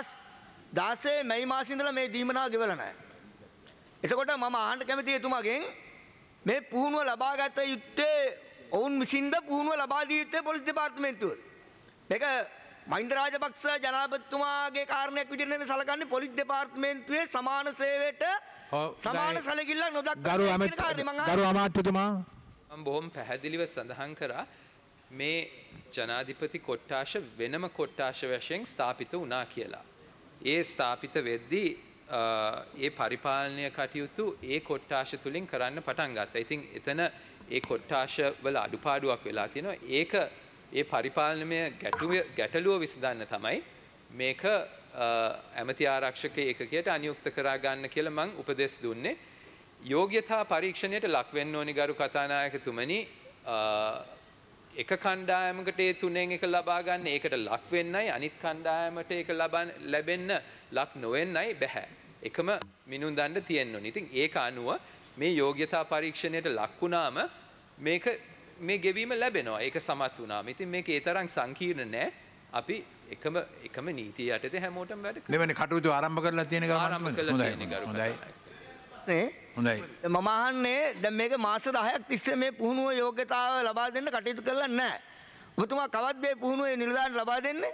2016 මැයි මාසෙ ඉඳලා මේ දීමනාව ගෙවලා නැහැ. එතකොට මම අහන්න කැමති එතුමාගෙන් මේ පුහුණුව ලබා ගත යුත්තේ ඔවුන් විසින්ද පුහුණුව ලබා දී යුත්තේ පොලිස් දෙපාර්තමේන්තුව. මේක මහින්ද රාජපක්ෂ ජනාධිපතිතුමාගේ කාරණයක් විදිහට නෙමෙයි සලකන්නේ පොලිස් දෙපාර්තමේන්තුවේ සමාන සේවයට සමාන සැලකිල්ලක් නොදක්වන ගරු අමාත්‍යතුමා මම බොහොම පැහැදිලිව සඳහන් කරා මේ ජනාධිපති කොට්ටාශ වෙනම කොට්ටාශ වශයෙන් ස්ථාපිත වුණා කියලා. ඒ ස්ථාපිත වෙද්දී ඒ පරිපාලනය කටයුතු ඒ කොට්ටාශ තුලින් කරන්න පටන් ගත්තා. ඉතින් එතන ඒ කොට්ටාශ වල අඩුපාඩුවක් වෙලා තියෙනවා. ඒක ඒ පරිපාලනමය ගැටලුව විසඳන්න තමයි මේක ඇමති ආරක්ෂක ඒකකයට අනියුක්ත කරා ගන්න කියලා මම උපදෙස් දුන්නේ. යෝග්‍යතා පරීක්ෂණයට ලක් වෙන්න ඕනි ගරු කතානායකතුමනි. එක කණ්ඩායමකට ඒ තුනෙන් එක ලබා ගන්න ඒකට ලක් වෙන්නයි අනිත් කණ්ඩායමට ඒක ලැබෙන්න ලක් නොවෙන්නයි බෑ. එකම මිනුම් දණ්ඩ තියෙන්න ඕනි. ඉතින් ඒක අනුව මේ යෝග්‍යතා පරීක්ෂණයට ලක් වුණාම මේක මේ ගෙවීම ලැබෙනවා. ඒක සමත් වුණාම. ඉතින් මේක ඒ තරම් සංකීර්ණ නෑ. අපි එකම නීතිය යටතේ හැමෝටම වැඩ කරනවා. මෙවැනි කටයුතු ආරම්භ කරලා තියෙන ගමන් ආරම්භ කරලා තියෙන ගරු හොඳයි. මම අහන්නේ දැන් මේක මාස 10ක් තිස්සේ මේ පුහුණුව යෝග්‍යතාව ලබා දෙන්න කටයුතු කරලා නැහැ. ඔබතුමා කවද්ද මේ පුහුණුවේ නිලධාරීන් ලබා දෙන්නේ?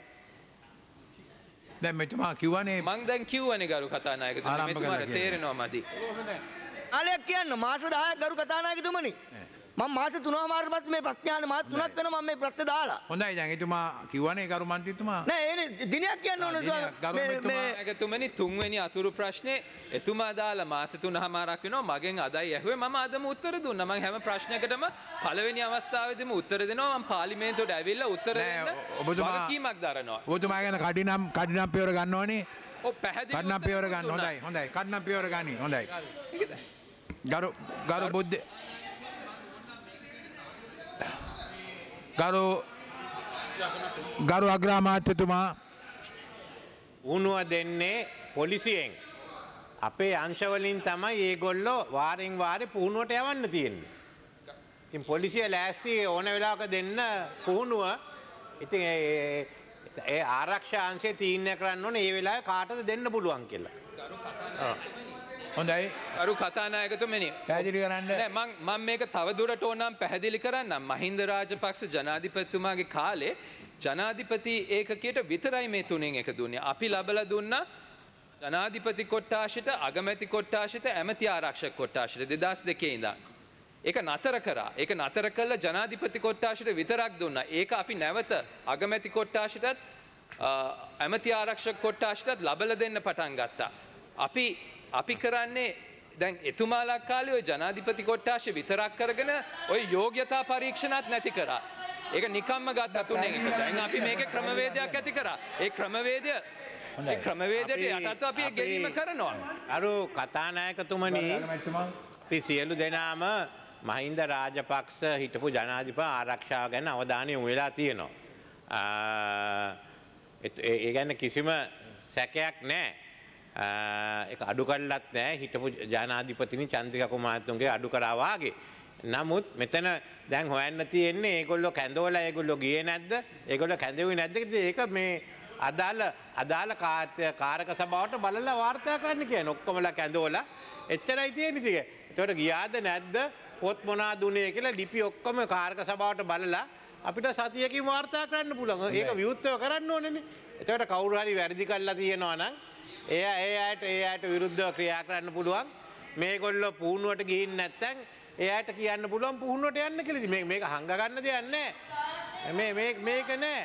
දැන් මෙතුමා කිව්වනේ මං දැන් කිව්වනේ ගරු කතානායකතුමනි මෙතුමාට තේරෙනවා මදි. ආලයක් කියන්න මාස 10ක් ගරු කතානායකතුමනි. මම මාස 3මාර පස්සේ මේ ප්‍රඥාන මාස 3ක් වෙන මම මේ ප්‍රශ්න දාලා. හොඳයි දැන් එතුමා කිව්වනේ ගරු මන්ත්‍රීතුමා. නෑ එනේ දිනයක් කියන්න ඕන ගරුතුමනි තුන්වෙනි අතුරු ප්‍රශ්නේ එතුමා දාලා මාස 3මාරක් වෙනවා මගෙන් අදයි ඇහුවේ මම අදම උත්තර දුන්නා. මම හැම ප්‍රශ්නයකටම පළවෙනි අවස්ථාවේදීම උත්තර දෙනවා. මම පාර්ලිමේන්තුවට ඇවිල්ලා උත්තර දෙන්න වගකීමක් දරනවා. ඔබතුමා ගැන කඩිනම් පියවර ගන්න ඕනේ. ඔව් පැහැදිලි කඩිනම් පියවර ගන්න. හොඳයි කඩිනම් පියවර ගනි. හොඳයි. ගරු බුද්ධ ගරු අග්‍රාමාත්‍යතුමා උණුව දෙන්නේ පොලිසියෙන් අපේ අංශවලින් තමයි ඒගොල්ලෝ වාරෙන් වාරේ පුහුණුවට යවන්න තියෙන්නේ. ඉතින් පොලිසිය ලෑස්ති ඕන වෙලාවක දෙන්න පුහුණුව. ඉතින් ඒ ආරක්ෂා අංශය තීරණය කරන්න ඕනේ මේ වෙලාවේ කාටද දෙන්න පුළුවන් කියලා. හොඳයි. අරු කතානායකතුමනි පැහැදිලි කරන්න. නෑ මම මේක තවදුරට ඕනම් පැහැදිලි කරන්නම්. මහින්ද රාජපක්ෂ ජනාධිපතිතුමාගේ කාලේ ජනාධිපති ඒකකයට විතරයි මේ තුනෙන් එක දුන්නේ. අපි ලබලා දුන්නා ජනාධිපති කොට්ටාශයට, අගමැති කොට්ටාශයට, ඇමති ආරක්ෂක කොට්ටාශයට 2002 ඉඳන්. ඒක නතර කරා. ඒක නතර කළා ජනාධිපති කොට්ටාශයට විතරක් දුන්නා. ඒක අපි නැවත අගමැති කොට්ටාශයටත් ඇමති ආරක්ෂක කොට්ටාශයටත් ලබලා දෙන්න පටන් ගත්තා. අපි කරන්නේ දැන් එතුමාලා කාලේ ওই ජනාධිපති කොට්ටාශය විතරක් කරගෙන ওই යෝග්‍යතා පරීක්ෂණත් නැති කරා. ඒක නිකම්ම ගත්ත තුනෙන් එක. දැන් අපි මේකේ ක්‍රමවේදයක් ඇති කරා. ඒ ක්‍රමවේදයට යටත්ව අපි ඒ ගෙවීම කරනවා. අරු කතානායකතුමනි අපි සියලු දෙනාම මහින්ද රාජපක්ෂ හිටපු ජනාධිපති ආරක්ෂාව ගැන අවධානය යොමු වෙලා තියෙනවා. ඒ ගැන කිසිම සැකයක් නෑ. ඒක අඩු කරලත් නෑ හිටපු ජනාධිපතිනි චන්ද්‍රිකා කුමාරතුංගේ අඩු කරා වාගේ. නමුත් මෙතන දැන් හොයන්න තියෙන්නේ ඒගොල්ලෝ කැඳවලා ඒගොල්ලෝ ගියේ නැද්ද? ඒගොල්ලෝ කැඳවුවේ නැද්ද? ඒක මේ අදාළ කාරක සභාවට බලලා වාර්තා කරන්න කියන්නේ. ඔක්කොමලා කැඳවලා එච්චරයි තියෙන්නේ ටික. ඒතකොට ගියාද නැද්ද? පොත් මොනවාද උනේ කියලා ලිපි ඔක්කොම කාරක සභාවට බලලා අපිට සතියකින් වාර්තා කරන්න පුළුවන්. ඒක විවෘතව කරන්න ඕනේනේ. ඒතකොට කවුරු හරි වැරදි කරලා තියෙනවා නම් ඒ අයට විරුද්ධව ක්‍රියා කරන්න පුළුවන්. මේගොල්ලෝ පුහුණුවට ගිහින් නැත්නම් එයාට කියන්න පුළුවන් පුහුණුවට යන්න කියලා. මේක හංග ගන්න දෙයක් නැහැ. මේක නෑ.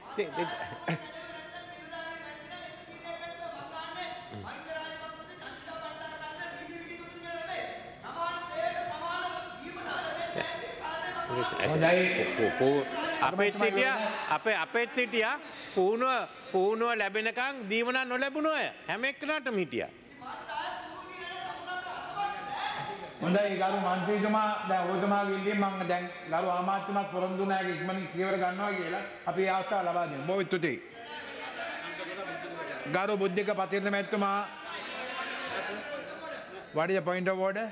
අපේත් හිටියා පුහුණුව ලැබෙනකන් දීවන නොලැබුණ අය හැම එක්කනටම හිටියා. හොඳයි ගරු මන්ත්‍රීතුමා දැන් ඔබතුමාගේ ඉල්ලීම මම දැන් ගරු ආමාත්‍යමත් පොරොන්දු නැහැ ඉක්මනින් කියවර ගන්නවා කියලා අපි ඒ අවස්ථාව ලබා දෙමු. බොහොම ස්තුතියි. ගරු බුද්ධික පතිරණ මැතිතුමා what is the point of order?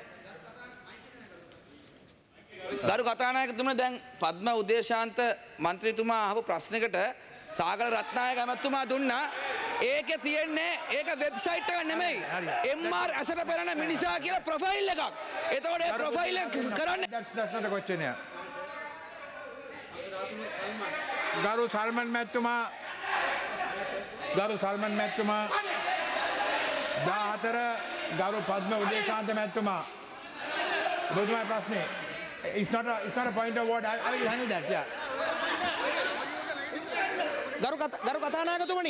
ගරු කතානායකතුමනි දැන් පද්ම උදේශාන්ත මන්ත්‍රීතුමා අහපු ප්‍රශ්නයකට සාගල රත්නායක ඇමතුමා දුන්නා. ඒකේ තියෙන්නේ ඒක වෙබ්සයිට් එක නෙමෙයි. MR ඇසට පෙරෙන මිනිසා කියලා ප්‍රොෆයිල් එකක්. එතකොට ඒ ප්‍රොෆයිල් එක කරන්නේ that's not a question here. ගරු සල්මන් මැතිතුමා 14 ගරු පද්ම උදේශාන්ත මැතිතුමා ඔබතුමාගේ ප්‍රශ්නේ It's not a point of order. I will handle that. Yeah. ගරු කතානායකතුමනි.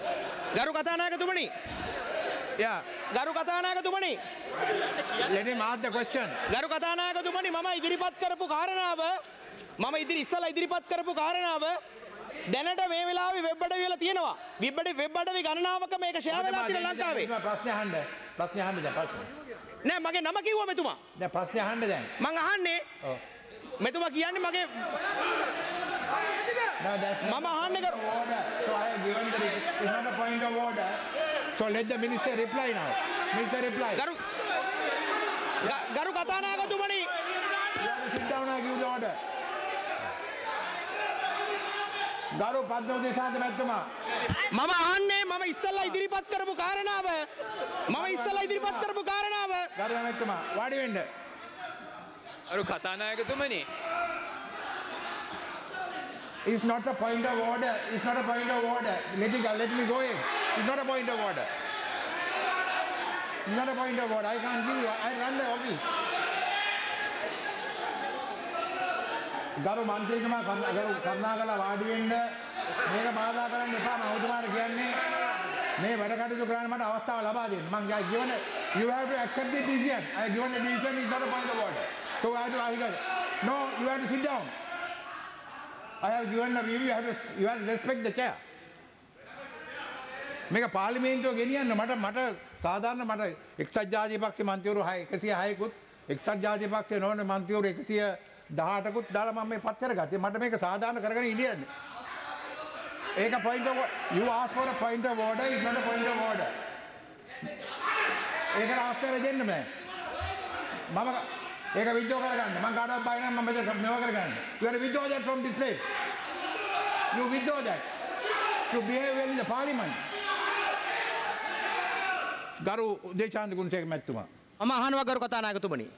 Yeah. ගරු කතානායකතුමනි. Let him ask the question. ගරු කතානායකතුමනි මම ඉදිරිපත් කරපු කාරණාව දැනට මේ වෙලාවේ වෙබ් අඩවි වල තියෙනවා. වෙබ් අඩවි ගණනාවක මේක ෂෙයා වෙලා තියෙන ලංකාවේ. ප්‍රශ්නේ අහන්න දැන්. නෑ මගේ නම කිව්වා මෙතුමා. දැන් ප්‍රශ්නේ අහන්න දැන්. මං අහන්නේ. ඔව්. මෙතුමා කියන්නේ මගේ මම අහන්නේ කරු. So I have given the it's not a point of order. So let the minister reply now. Minister reply. ගරු කතානායකතුමනි. Sit down and give the order. ගරු පද්ම උදේශාන්ත මැතිතුමා මම අහන්නේ මම ඉස්සල්ලා ඉදිරිපත් කරපු කාරණාව ගරු මැතිතුමා වාඩි වෙන්න. අරු කතානායකතුමනි It's not a point of order. Let me go in. It's not a point of order. I can't give you. I run the office. ගරු මන්ත්‍රීතුමා කරුණාකරලා වාඩි වෙන්න. මේක බාධා කරන්න එපා. මම ඔබතුමාට කියන්නේ මේ වැඩ කටයුතු කරන්න මට අවස්ථාව ලබා දෙන්න. මම given you have to accept the decision. I have given the decision is not a point of order. So I have to ask you. No, you have to sit down. I have given the view. You have to respect the chair. මේක පාර්ලිමේන්තුව ගෙනියන්න මට සාධාරණ මට එක්සත් ජාතික පක්ෂ මන්ත්‍රීවරු 106කුත් එක්සත් ජාතික පක්ෂ නොවන මන්ත්‍රීවරු 118කුත් දාලා මම මේ පත් කරගත්තේ. මට මේක සාධාරණ කරගෙන ඉඳියන්නේ. ඒක point of you ask for a point of order is not a point of order. ඒකට අවස්ථාව දෙන්න බෑ. මම ඒක විද්‍යෝ කරගන්න. මම කාටවත් බය නැහැ. මම මේව කරගන්න. You have to withdraw that from this place. You withdraw that. To behave well in the parliament. ගරු උදේශාන්ත ගුණසේකර මැතිතුමා. මම අහනවා ගරු කතානායකතුමනි.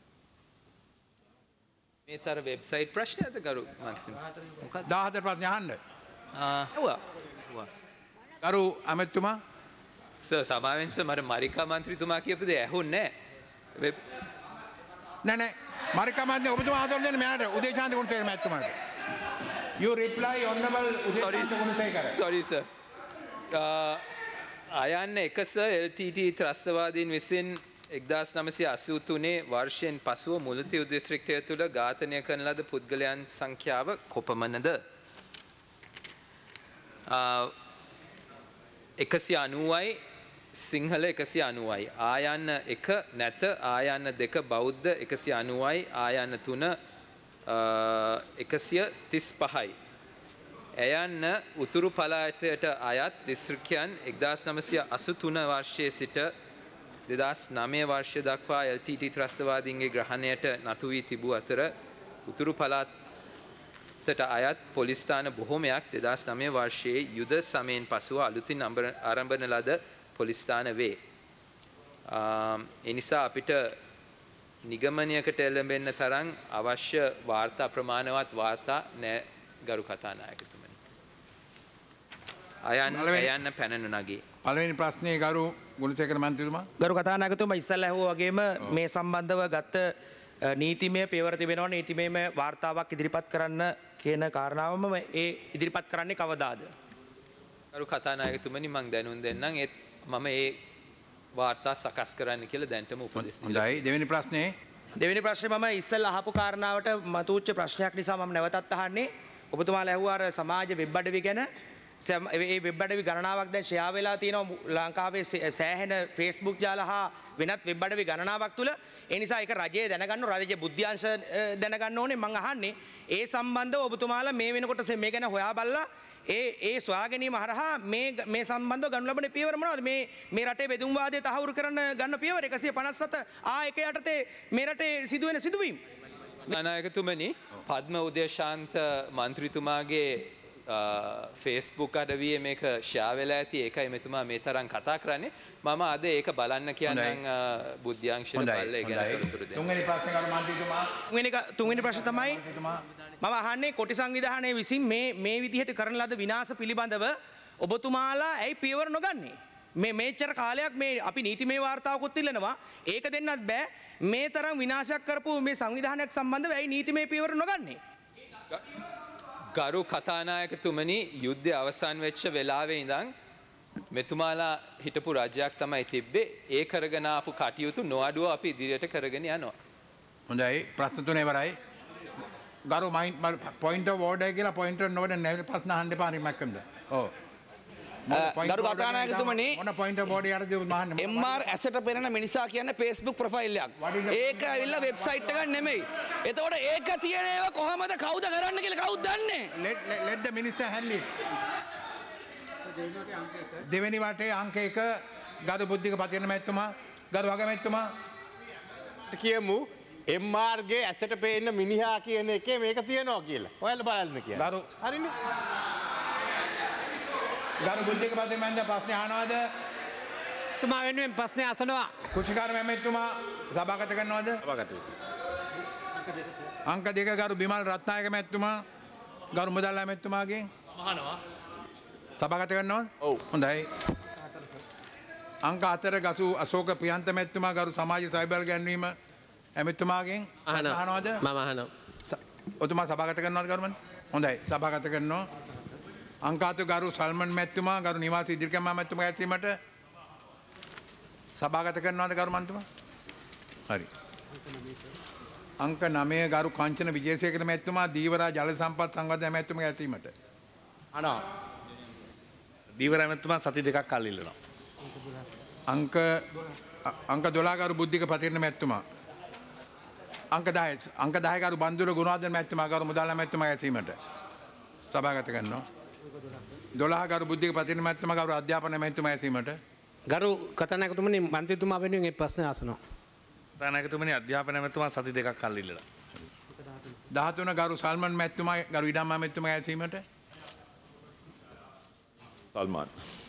මේ තර වෙබ්සයිට් ප්‍රශ්නයක්ද ගරු මන්ත්‍රී? 14 ප්‍රශ්න අහන්න. ගරු අමැතිතුමා සමාවෙන් මට මරිකා මන්ත්‍රීතුමා කියපු දේ ඇහුන්නේ නෑ මරිකා මන්ත්‍රී ඔබතුමා ආදර දෙන්න මෙයාට උදේශාන්ත Gunasekara මැතිතුමාට. You reply honorable උදේශාන්ත Gunasekara. Sorry sir. ආයන්න එකස LTT ත්‍රස්තවාදීන් විසින් 1983 වර්ෂයෙන් පසුව මුලතිව් දිස්ත්‍රික්කය තුළ ඝාතනය කරන ලද පුද්ගලයන් සංඛ්‍යාව කොපමණද? 190යි සිංහල 190යි ආයන්න 1 නැත ආයන්න 2 බෞද්ධ 190යි ආයන්න 3 135යි එයන්න උතුරු පළාතයට අයත් දිස්ත්‍රික්කයන් 1983 වර්ෂයේ සිට 2009 වර්ෂය දක්වා LTT ත්‍රස්තවාදීන්ගේ ග්‍රහණයට නතු වී තිබූ අතර උතුරු පළාතට අයත් පොලිස් ස්ථාන බොහෝමයක් 2009 වර්ෂයේ යුද සමයෙන් පසුව අලුතින් ආරම්භන ලද පොලිස් ස්ථාන වේ. ඒ නිසා අපිට නිගමනයකට එළඹෙන්න තරම් අවශ්‍ය වාර්තා ප්‍රමාණවත් වාර්තා නැහැ ගරු කතානායකතුමනි. අයන්න පැන නොනගී. පළවෙනි ප්‍රශ්නේ ගරු ගුණසේකර මන්ත්‍රීතුමා. ගරු කතානායකතුමා ඉස්සල්ලා ඇහුවා වගේම මේ සම්බන්ධව ගත්ත නීතිමය පියවර තිබෙනවා නීතිමය වාර්තාවක් ඉදිරිපත් කරන්න කියන කාරණාවම ඒ ඉදිරිපත් කරන්නේ කවදාද? ගරු කතානායකතුමනි මම දැනුම් දෙන්නම් ඒත් මම ඒ වාර්තා සකස් කරන්න කියලා දැන්ටම උපදෙස් දීලා. හොඳයි දෙවෙනි ප්‍රශ්නේ. දෙවෙනි ප්‍රශ්නේ මම ඉස්සල්ලා අහපු කාරණාවට මතුවෙච්ච ප්‍රශ්නයක් නිසා මම නැවතත් අහන්නේ. ඔබතුමාලා ඇහුවා අර සමාජ වෙබ් අඩවි ගැන. ඒ වෙබ් අඩවි ගණනාවක් දැන් ෂෙයා වෙලා තියෙනවා ලංකාවේ සෑහෙන Facebook ජාල හා වෙනත් වෙබ් අඩවි ගණනාවක් තුල. ඒ නිසා ඒක රජයේ දැනගන්න රජයේ බුද්ධ්‍යංශ දැනගන්න ඕනේ. මම අහන්නේ ඒ සම්බන්ධව ඔබතුමාලා මේ වෙනකොට මේ ගැන හොයා බලලා ඒ සොයා ගැනීම හරහා මේ සම්බන්ධව ගනු ලබන පියවර මොනවද? මේ රටේ බෙදුම් වාදය තහවුරු කරන්න ගන්න පියවර 157 එක යටතේ මේ රටේ සිදුවෙන සිදුවීම්. නායකතුමනි පද්ම උදේශාන්ත මන්ත්‍රීතුමාගේ ෆේස්බුක් අඩවියේ මේක ෂෙයා වෙලා ඇති ඒකයි මෙතුමා මේ තරම් කතා කරන්නේ. මම අද ඒක බලන්න කියන්නම් බුද්ධ්‍යංශයට බලලා ඒ ගැන තොරතුරු දෙන්න. තුන්වෙනි ප්‍රශ්නේ ගරු මන්ත්‍රීතුමා. තුන්වෙනි ප්‍රශ්න තමයි මම අහන්නේ කොටි සංවිධානයේ විසින් මේ විදිහට කරන ලද විනාශ පිළිබඳව ඔබතුමාලා ඇයි පියවර නොගන්නේ? මේච්චර කාලයක් මේ අපි නීතිමය වාර්තාවකුත් ඉල්ලනවා. ඒක දෙන්නත් බෑ. මේ තරම් විනාශයක් කරපු මේ සංවිධානයක් සම්බන්ධව ඇයි නීතිමය පියවර නොගන්නේ? ගරු කතානායකතුමනි යුද්ධය අවසන් වෙච්ච වෙලාවේ ඉඳන් මෙතුමාලා හිටපු රජයක් තමයි තිබ්බේ. ඒ කරගෙන ආපු කටයුතු නොඅඩුව අපි ඉදිරියට කරගෙන යනවා. හොඳයි ප්‍රශ්න තුනේ ඉවරයි. ගරු පොයින්ට් ඔෆ් ඕඩර් කියලා පොයින්ට් ඔෆ් ඕඩර් නැවත ප්‍රශ්න අහන්න එපා රිමැක්කම්ද. ඔව්. ගරු කතානායකතුමනි මොන පොයින්ට් ඔෆ් ඕඩර් යටද මහන්නේ? MR ඇසට පෙනෙන මිනිසා කියන්නේ Facebook ප්‍රොෆයිල් එකක්. ඒක ඇවිල්ලා වෙබ්සයිට් එකක් නෙමෙයි. එතකොට ඒක තියෙන ඒවා කොහමද කවුද කරන්න කියලා කවුද දන්නේ? let the minister handle it. දෙවෙනි වටේ අංක 1 ගරු බුද්ධික පතිරණ මැතිතුමා ගරු අගමැතිතුමා කියමු MRගේ ඇසට පේන්න මිනිහා කියන එකේ මේක තියනවා කියලා. ඔයාලා බලන්න කියලා. ගරු හරිනේ. ගරු බුද්ධික පතිරණ මැතිතුමා ප්‍රශ්න අහනවද? තුමා වෙනුවෙන් ප්‍රශ්නේ අසනවා. කුචිකාර මැතිතුමා සභාගත කරනවද? සභාගත. අංක 2 ගරු බිමල් රත්නායක මැතිතුමා ගරු මුදල් මැතිතුමාගෙන් අහනවා. සභාගත කරනවද? ඔව්. හොඳයි. අංක 4 ගසු අශෝක ප්‍රියන්ත මැතිතුමා ගරු සමාජ සයිබර් ගැන්වීම ඇමතිතුමාගෙන් අහනවද? මම අහනවා. ඔතුමා සභාගත කරනවද ගරුමන්? හොඳයි. සභාගත කරනවා. අංක 4 ගරු සල්මන් මැතිතුමා ගරු නිවාස ඉදිරිකම් මැතිතුමා ඇසීමට සභාගත කරනවද ගරුමන්තුමා? හරි. අංක 9 ගරු කාංචන විජේසේකර මැතිතුමා දීවරා ජල සම්පත් සංවර්ධන මැතිතුමා ඇසීමට අනා දීවරා මැතිතුමා සති දෙකක් කල් ඉල්ලනවා. අංක 12 ගරු බුද්ධික පතිරණ මැතිතුමා අංක 10 ගරු බන්දුර ගුණවර්ධන මැතිතුමා ගරු මුදල් මැතිතුමා ඇසීමට සභාගත කරනවා. 12 ගරු බුද්ධික පතිරණ මැතිතුමා ගරු අධ්‍යාපන මැතිතුමා ඇසීමට ගරු කතානායකතුමනි මන්ත්‍රීතුමා වෙනුවෙන් මේ ප්‍රශ්නේ අසනවා. කතානායකතුමනි අධ්‍යාපන මැතිතුමා සති දෙකක් කල් ඉල්ලනවා. 13 ගරු සල්මන් මැතිතුමා ගරු ඉඩම්මා මැතිතුමා ඇසීමට සල්මාන්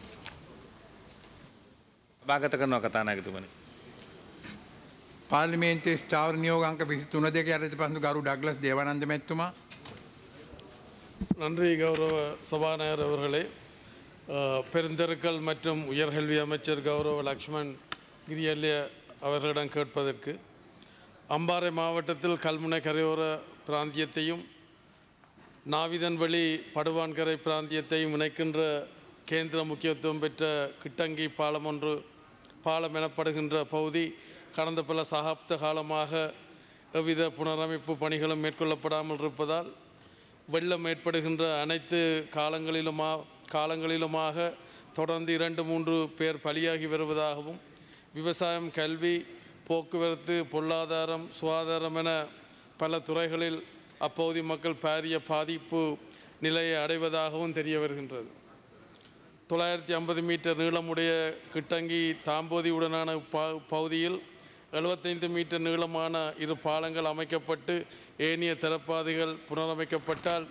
සභාගත කරනවා කතානායකතුමනි. පාර්ලිමේන්තුවේ ස්ථාවර නියෝග අංක 23 දෙක යටතේ පසු ගරු ඩග්ලස් දේවානන්ද මැතිතුමා. நன்றி கௌரவ சபாநாயகர் அவர்களே. பெருந்தெருக்கள் மற்றும் உயர்கல்வி அமைச்சர் கௌரவ லக்ஷ்மண் கிரியல்ய அவர்களிடம் கேட்பதற்கு அம்பாறை மாவட்டத்தில் கல்முனை கரையோர பிராந்தியத்தையும் நாவிதன்வெளி படுவான்கரை பிராந்தியத்தையும் இணைக்கின்ற கேந்திர முக்கியத்துவம் பெற்ற கிட்டங்கி பாலம் எனப்படுகின்ற பகுதி கடந்த பல சகாப்த காலமாக எவ்வித புனரமைப்பு பணிகளும் மேற்கொள்ளப்படாமல் இருப்பதால் வெள்ளம் ஏற்படுகின்ற அனைத்து காலங்களிலுமாக தொடர்ந்து 2-3 பேர் பலியாகி வருவதாகவும் விவசாயம், கல்வி, போக்குவரத்து, பொருளாதாரம், சுகாதாரம் என பல துறைகளில் அப்பகுதி மக்கள் பாரிய பாதிப்பு நிலையை அடைவதாகவும் தெரிய வருகின்றது. 950 மீட்டர் நீளமுடைய கிட்டங்கி தாம்போதியுடனான பகுதியில் 75 மீட்டர் நீளமான இரு பாலங்கள் அமைக்கப்பட்டு ஏனைய தரப்பாதைகள் புனரமைக்கப்பட்டால்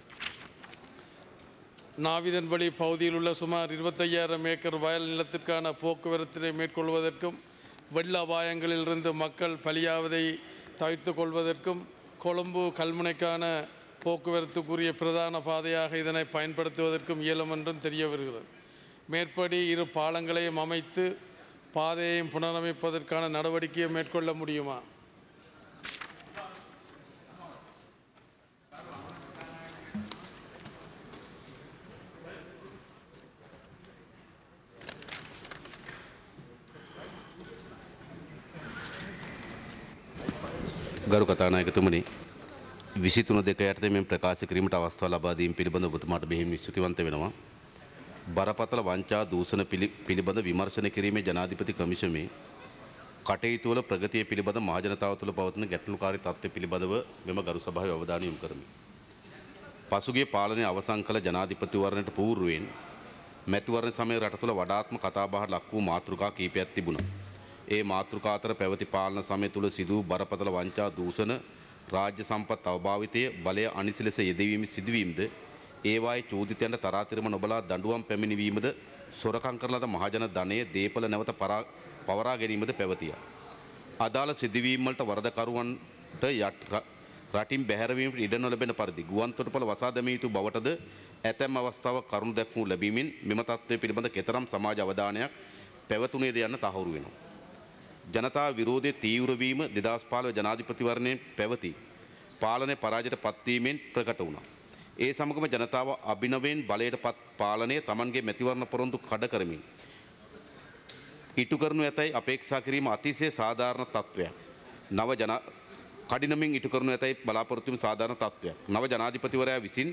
நாவிதன்படி பகுதியில் உள்ள சுமார் 25,000 ஏக்கர் வயல் நிலத்திற்கான போக்குவரத்தினை மேற்கொள்வதற்கும் வெள்ள அபாயங்களிலிருந்து மக்கள் பலியாவதை தவிர்த்து கொள்வதற்கும் கொழும்பு கல்முனைக்கான போக்குவரத்துக்குரிய பிரதான பாதையாக இதனை பயன்படுத்துவதற்கும் இயலும் என்றும் தெரிய வருகிறது. மேற்படி இரு பாலங்களையும் அமைத்து பாதையையும் புனரமைப்பதற்கான நடவடிக்கையை மேற்கொள்ள முடியுமா? ගරු කතානායකතුමනි 23 යටතේ මෙම ප්‍රකාශ කිරීමට අවස්ථාව ලබා දීම පිළිබඳව ඔබතුමාට බෙහෙවින් ස්තුතිවන්ත වෙනවා. බරපතල වංචා දූෂණ පිළිබඳ විමර්ශන කිරීමේ ජනාධිපති කමිෂමේ කටයුතු වල ප්‍රගතිය පිළිබඳ මහජනතාව තුළ පවතින ගැටලුකාරී තත්ත්ව පිළිබඳව මෙම ගරු සභාවේ අවධානය යොමු කරමි. පසුගිය පාලනය අවසන් කළ ජනාධිපතිවරණයට පූර්වයෙන් මැතිවරණ සමයේ රට තුළ වඩාත්ම කතාබහට ලක් වූ මාතෘකා කීපයක් තිබුණා. ඒ මාතෘකා අතර පැවති පාලන සමය තුළ සිදු වූ බරපතල වංචා දූෂණ රාජ්‍ය සම්පත් අවභාවිතය බලය අනිසි ලෙස යෙදවීම සිදුවීමද ඒවායේ චෝදිතයන්ට තරාතිරම නොබලා දඬුවම් පැමිණවීමද සොරකම් කරන ලද මහජන ධනය දීපල නැවත පවරා ගැනීමද පැවතියා. අදාළ සිදුවීම් වලට වරදකරුවන්ට රටින් බැහැරවීමට ඉඩ නොලැබෙන පරිදි ගුවන් තොටුපළ වසා දැමිය යුතු බවටද ඇතැම් අවස්ථාවක් කරුණු දැක්වූ ලැබීමෙන් මෙම තත්ත්වය පිළිබඳ කෙතරම් සමාජ අවධානයක් පැවතුනේද යන්න තහවුරු වෙනවා. ජනතා විරෝධය තීව්‍ර වීම 2015 ජනාධිපතිවරණයෙන් පැවති පාලනය පරාජයට පත්වීමෙන් ප්‍රකට වුණා. ඒ සමගම ජනතාව අභිනවයෙන් බලයට පත් පාලනය තමන්ගේ මැතිවරණ පොරොන්දු කඩ කරමින් ඉටු කරනු ඇතැයි අපේක්ෂා කිරීම අතිශය සාධාරණ තත්ත්වයක්. කඩිනමින් ඉටු කරනු ඇතැයි බලාපොරොත්තු වීම සාධාරණ තත්ත්වයක්. නව ජනාධිපතිවරයා විසින්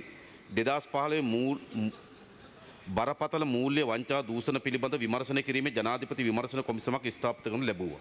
2015 බරපතල මූල්‍ය වංචා දූෂණ පිළිබඳ විමර්ශනය කිරීමේ ජනාධිපති විමර්ශන කොමිසමක් ස්ථාපිත කරනු ලැබුවා.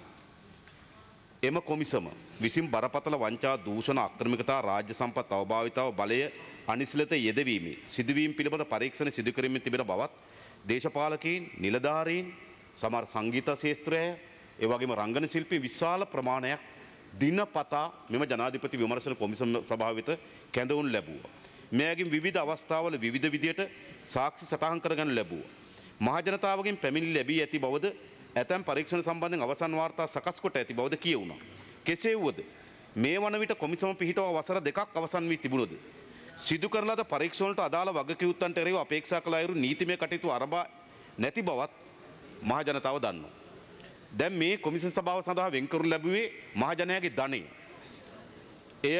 එම කොමිසම විසින් බරපතල වංචා දූෂණ අක්‍රමිකතා රාජ්‍ය සම්පත් අවභාවිතාව බලය අනිසලත යෙදවීමේ සිදුවීම් පිළිබඳ පරීක්ෂණ සිදු කිරීමෙන් තිබෙන බවත් දේශපාලකයන් නිලධාරීන් සමහර සංගීත ශාස්ත්‍රය ඒ වගේම රංගන ශිල්පී විශාල ප්‍රමාණයක් දිනපතා මෙම ජනාධිපති විමර්ශන කොමිසම සභාව වෙත කැඳවුම් ලැබුවා. මෙයගින් විවිධ අවස්ථාවල විවිධ විදියට සාක්ෂි සටහන් කරගන්න ලැබුවා. මහජනතාවගෙන් පැමිණිලි ලැබී ඇති බවද ඇතැම් පරීක්ෂණ සම්බන්ධයෙන් අවසන් වාර්තා සකස් කොට ඇති බවද කියවුණා. කෙසේ වුවද මේ වන විට කොමිසම පිහිටව වසර 2ක් අවසන් වී තිබුණද සිදු කරන ලද පරීක්ෂණ වලට අදාළ වගකීම්වන්ට එරෙහිව අපේක්ෂා කළ අයුරු නීතිමය කටයුතු ආරම්භ නැති බවත් මහජනතාව දන්නවා. දැන් මේ කොමිසම් සභාව සඳහා වෙන් කරනු ලැබුවේ මහජනයාගේ ධනය. එය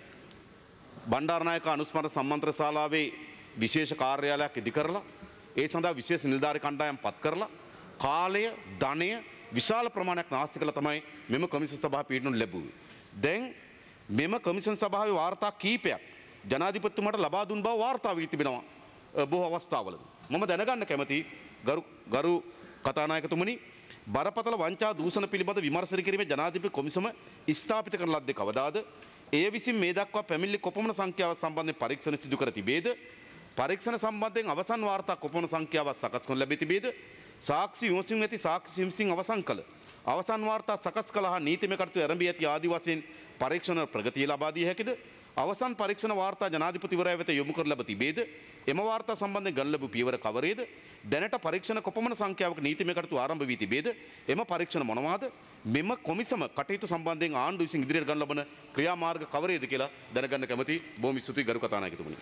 බණ්ඩාරනායක අනුස්මරණ සම්මන්ත්‍රණ ශාලාවේ විශේෂ කාර්යාලයක් ඉදි කරලා ඒ සඳහා විශේෂ නිලධාරී කණ්ඩායම් පත් කරලා කාලය ධනය විශාල ප්‍රමාණයක් නාස්ති කළා තමයි මෙම කොමිසම් සභාව පිළිගනු ලැබුවේ. දැන් මෙම කොමිසම් සභාවේ වාර්තා කීපයක් ජනාධිපතිතුමාට ලබා දුන් බව වාර්තා වී තිබෙනවා බොහෝ අවස්ථාවල. මම දැනගන්න කැමති ගරු කතානායකතුමනි බරපතල වංචා දූෂණ පිළිබඳ විමර්ශන කිරීමේ ජනාධිපති කොමිසම ස්ථාපිත කරන ලද්දේ කවදාද? එය විසින් මේ දක්වා පැමිණිලි කොපමණ සංඛ්‍යාවක් සම්බන්ධයෙන් පරීක්ෂණ සිදු කර තිබේද? පරීක්ෂණ සම්බන්ධයෙන් අවසන් වාර්තා කොපමණ සංඛ්‍යාවක් සකස් කරනු ලැබී තිබේද? සාක්ෂි විමසීම් ඇති සාක්ෂි විමසීම් අවසන් කළ අවසන් වාර්තා සකස් කළ හා නීතිමය කටයුතු ආරම්භ ඇති ආදි වශයෙන් පරීක්ෂණ ප්‍රගතිය ලබා දිය හැකිද? අවසන් පරීක්ෂණ වාර්තා ජනාධිපතිවරයා වෙත යොමු කර ලැබ තිබේද? එම වාර්තා සම්බන්ධයෙන් ගන්න ලැබූ පියවර කවරේද? දැනට පරීක්ෂණ කොපමණ සංඛ්‍යාවක නීතිමය කටයුතු ආරම්භ වී තිබේද? එම පරීක්ෂණ මොනවාද? මෙම කොමිසම කටයුතු සම්බන්ධයෙන් ආණ්ඩුව විසින් ඉදිරියට ගන්න ලබන ක්‍රියාමාර්ග කවරේද කියලා දැනගන්න කැමති. බොහොම ස්තුතියි ගරු කතානායකතුමනි.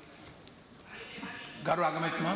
ගරු අගමැතිතුමා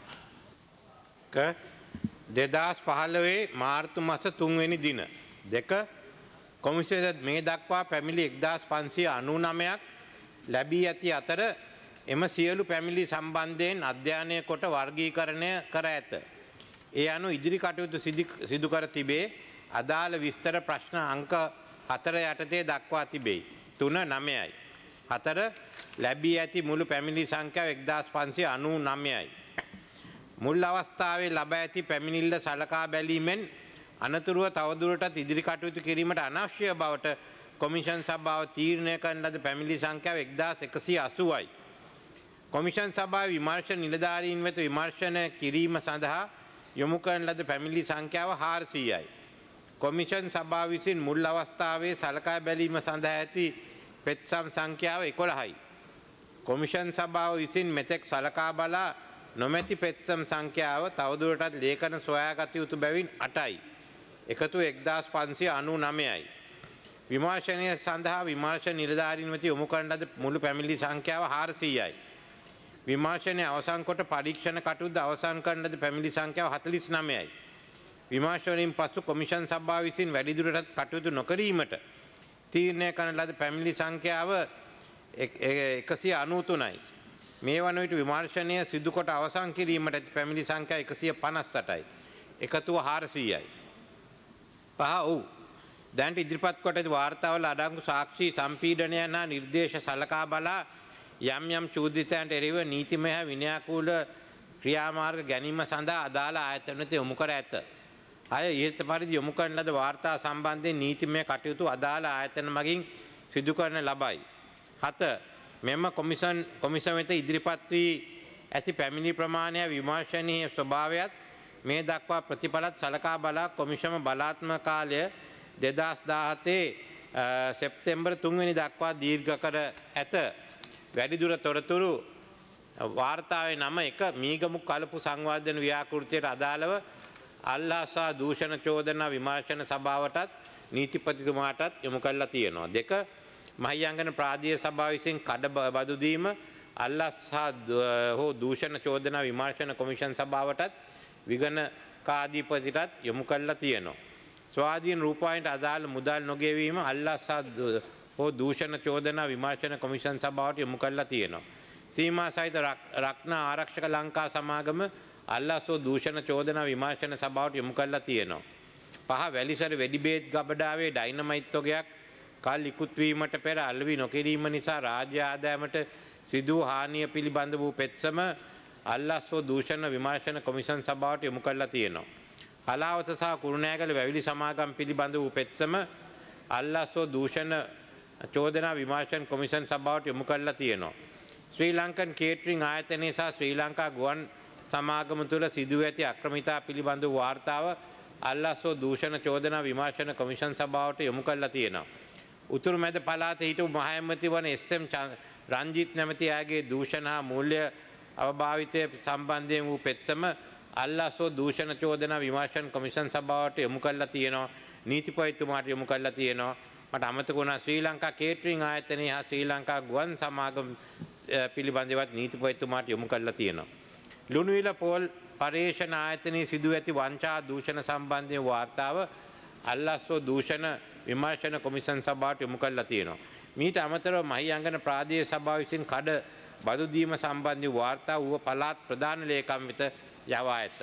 2015 මාර්තු මාස 3 වෙනි දින දෙක කොමිසමයේ මේ දක්වා පැමිණිලි 1599ක් ලැබී ඇති අතර එම සියලු පැමිණිලි සම්බන්ධයෙන් අධ්‍යයනය කොට වර්ගීකරණය කර ඇත. ඒ අනුව ඉදිරි කටයුතු සිදු කර තිබේ. අදාළ විස්තර ප්‍රශ්න අංක 4 යටතේ දක්වා තිබේ. 3-9යි. 4 ලැබී ඇති මුළු පැමිණිලි සංඛ්‍යාව 1599යි. මුල් අවස්ථාවේ ලබා ඇති පැමිණිල්ල සලකා බැලීමෙන් අනතුරුව තවදුරටත් ඉදිරි කටයුතු කිරීමට අනවශ්‍ය බවට කොමිෂන් සභාව තීරණය කරන ලද පැමිණිලි සංඛ්‍යාව 1180යි. කොමිෂන් සභාවේ විමර්ශන නිලධාරීන් වෙත විමර්ශන කිරීම සඳහා යොමු කරන ලද පැමිණිලි සංඛ්‍යාව 400යි. කොමිෂන් සභාව විසින් මුල් අවස්ථාවේ සලකා බැලීම සඳහා ඇති පෙත්සම් සංඛ්‍යාව 11යි. කොමිෂන් සභාව විසින් මෙතෙක් සලකා බලා නොමැති පෙත්සම් සංඛ්‍යාව තවදුරටත් ලේඛන සොයාගත යුතු බැවින් 8යි. එකතු 1599යි. විමර්ශනය සඳහා විමර්ශන නිලධාරීන් වෙත යොමු කරන ලද මුළු පැමිණිලි සංඛ්‍යාව 400යි. විමර්ශනය අවසන් කොට පරීක්ෂණ කටයුතු අවසන් කරන ලද පැමිණිලි සංඛ්‍යාව 49යි. විමර්ශනයෙන් පසු කොමිෂන් සභාව විසින් වැඩිදුරටත් කටයුතු නොකිරීමට තීරණය කරන ලද පැමිණිලි සංඛ්‍යාව 193යි. මේ වන විට විමර්ශනය සිදු කොට අවසන් කිරීමට ඇති පැමිණිලි සංඛ්‍යාව 158යි. එකතුව 400යි. දැන්ට ඉදිරිපත් කොට ඇති වාර්තාවල අඩංගු සාක්ෂි සම්පීඩනයන් හා නිර්දේශ සලකා බලා යම් යම් චෝදිතයන්ට එරෙහිව නීතිමය හා විනයානුකූල ක්‍රියාමාර්ග ගැනීම සඳහා අදාළ ආයතන වෙත යොමු කර ඇත. අය ඉහත පරිදි යොමු කරන ලද වාර්තා සම්බන්ධයෙන් නීතිමය කටයුතු අදාළ ආයතන මගින් සිදු කරන ලබයි. 7. මෙම කොමිසම වෙත ඉදිරිපත් වී ඇති පැමිණි ප්‍රමාණය විමර්ශනීය ස්වභාවයත් මේ දක්වා ප්‍රතිඵලත් සලකා බලා කොමිසම බලාත්මක කාලය 2017 සෙප්තැම්බර් 3 වෙනි දක්වා දීර්ඝ කර ඇත. වැඩිදුර තොරතුරු වාර්තාවේ නම 1 මීගමු කලපු සංවර්ධන ව්‍යාකෘතියට අදාළව අල්ලාසා දූෂණ චෝදනා විමර්ශන සභාවටත් නීතිපතිතුමාටත් යොමු කරලා තියෙනවා. 2 මහියංගන ප්‍රාදීය සභාව විසින් කඩ බදු දීම අල්ලාසා හෝ දූෂණ චෝදනා විමර්ශන කොමිෂන් සභාවටත් විගණකාධිපතිටත් යොමු කරලා තියෙනවා. ස්වාධීන රූපවාහිනියට අදාළ මුදල් නොගෙවීම අල්ලාසා හෝ දූෂණ චෝදනා විමර්ශන කොමිෂන් සභාවට යොමු කරලා තියෙනවා. සීමා සහිත රක්ෂණ ආරක්ෂක ලංකා සමාගම අල්ලාසෝ දූෂණ චෝදනා විමර්ශන සභාවට යොමු කරලා තියෙනවා. 5 වැලිසර වෙඩිබේත් ගබඩාවේ ඩයිනමයිට් තොගයක් කල් ඉක්ුත් වීමට පෙර අලෙවි නොකිරීම නිසා රාජ්‍ය ආදායමට සිදු හානිය පිළිබඳ වූ පෙත්සම අල්ලාසෝ දූෂණ විමර්ශන කොමිෂන් සභාවට යොමු කරලා තියෙනවා. හලාවත සහ කුරුණෑගල වැවිලි සමාගම් පිළිබඳ වූ පෙත්සම අල්ලාසෝ දූෂණ චෝදනා විමර්ශන කොමිෂන් සභාවට යොමු කරලා තියෙනවා. ශ්‍රී ලංකන් කේටරිං ආයතනයේ සහ ශ්‍රී ලංකා ගුවන් සමාගම තුළ සිදුව ඇති අක්‍රමිතා පිළිබඳ වූ වාර්තාව අල්ලාසෝ දූෂණ චෝදනා විමර්ශන කොමිෂන් සභාවට යොමු කරලා තියෙනවා. උතුරු මැද පළාතේ හිටපු මහ ඇමති වන එස්.එම්. රංජිත් නැමැති අයගේ දූෂණ හා මූල්‍ය අවභාවිතය සම්බන්ධයෙන් වූ පෙත්සම අල්ලාසෝ දූෂණ චෝදනා විමර්ශන කොමිෂන් සභාවට යොමු කරලා තියෙනවා. නීතිපතිතුමාට යොමු කරලා තියෙනවා. මට අමතක වුණා ශ්‍රී ලංකා කේටරිං ආයතනය හා ශ්‍රී ලංකා ගුවන් සමාගම පිළිබඳවත් නීතිපතිතුමාට යොමු කරලා තියෙනවා. ලුණුවිල පොල් පර්යේෂණ ආයතනයේ සිදු ඇති වංචා දූෂණ සම්බන්ධයෙන් වාර්තාව අල්ලාසෝ දූෂණ විමර්ශන කොමිෂන් සභාවට යොමු කරලා තියෙනවා. මීට අමතරව මහියංගන ප්‍රාදේශීය සභාව විසින් කඩ බදු දීම සම්බන්ධ වාර්තා ඌව පළාත් ප්‍රධාන ලේකම් වෙත යවා ඇත.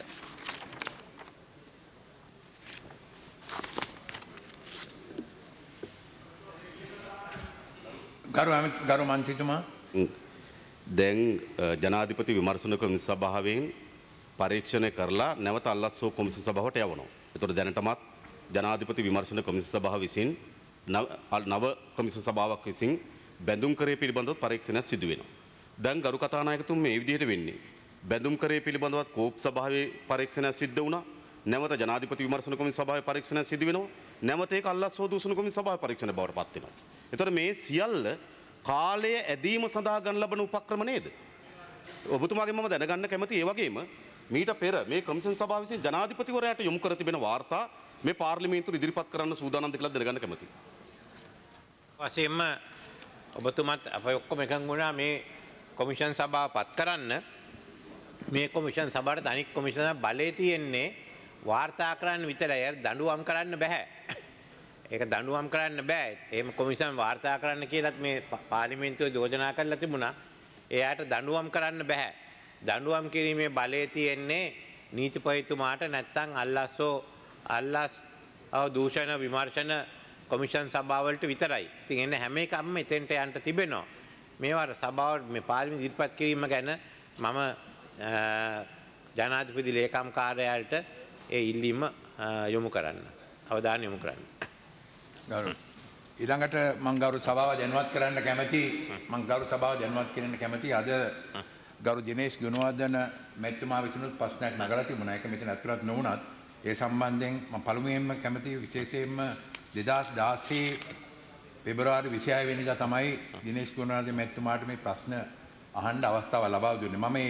ගරු මන්ත්‍රීතුමා දැන් ජනාධිපති විමර්ශන කොමිසම සභාවෙන් පරීක්ෂණය කරලා නැවත අල්ලස්සෝ කොමිසම සභාවට යවනවා. ඒතකොට දැනටමත් ජනාධිපති විමර්ශන කොමිසම සභාව විසින් නව කොමිසම සභාවක් විසින් බැඳුම් කරේ පිළිබඳව පරීක්ෂණයක් සිදු වෙනවා. දැන් ගරු කතානායකතුමා මේ විදිහට වෙන්නේ බැඳුම් කරේ පිළිබඳවත් කෝප් සභාවේ පරීක්ෂණයක් සිද්ධ වුණා. නැවත ජනාධිපති විමර්ශන කොමිසම සභාවේ පරීක්ෂණයක් සිදු වෙනවා. නැවත ඒක අල්ලස්සෝ දූෂණ කොමිසම සභාවේ පරීක්ෂණ බවට පත් වෙනවා. ඒතකොට මේ සියල්ල කාලය ඇදීම සඳහා ගන්න ලබන උපක්‍රම නේද? ඔබතුමාගෙන් මම දැනගන්න කැමති ඒ වගේම මීට පෙර මේ කොමිෂන් සභාව විසින් ජනාධිපතිවරයාට යොමු කර තිබෙන වාර්තා මේ පාර්ලිමේන්තුවට ඉදිරිපත් කරන්න සූදානම්ද කියලා දැනගන්න කැමතියි. වශයෙන්ම ඔබතුමත් අප ඔක්කොම එකඟ වුණා මේ කොමිෂන් සභාව පත් කරන්න. මේ කොමිෂන් සභාවට අනික් කොමිෂන් බලය තියෙන්නේ වාර්තා කරන්න විතරයි. දඬුවම් කරන්න බෑ. ඒක දඬුවම් කරන්න බෑ. එහෙම කොමිෂන් වාර්තා කරන්න කියලාත් මේ පාර්ලිමේන්තුවේ යෝජනා කරලා තිබුණා. එයාට දඬුවම් කරන්න බෑ. දඬුවම් කිරීමේ බලය තියෙන්නේ නීතිපතිතුමාට නැත්නම් අල්ලාස් දූෂණ විමර්ශන කොමිෂන් සභාවලට විතරයි. ඉතින් එන්න හැම එකක්ම එතෙන්ට යන්න තිබෙනවා. මේවා සභාව මේ පාර්ලිමේන්තු ඉදිරිපත් කිරීම ගැන මම ජනාධිපති ලේකම් කාර්යාලයට ඒ ඉල්ලීම යොමු කරන්න. අවධානය යොමු කරන්න. ඊළඟට මං ගෞරව සභාව දැනුවත් කරන්න කැමති අද ගරු දිනේෂ් ගුණවර්ධන මැතිතුමා විසිනුත් ප්‍රශ්නයක් නගලා තිබුණා. ඒක මෙතන ඇතුළත් නොවුණත් ඒ සම්බන්ධයෙන් මම පළමුවෙන්ම කැමති විශේෂයෙන්ම 2016 පෙබරවාරි 26 වෙනිදා තමයි දිනේෂ් ගුණවර්ධන මැතිතුමාට මේ ප්‍රශ්න අහන්න අවස්ථාව ලබා දුන්නේ. මම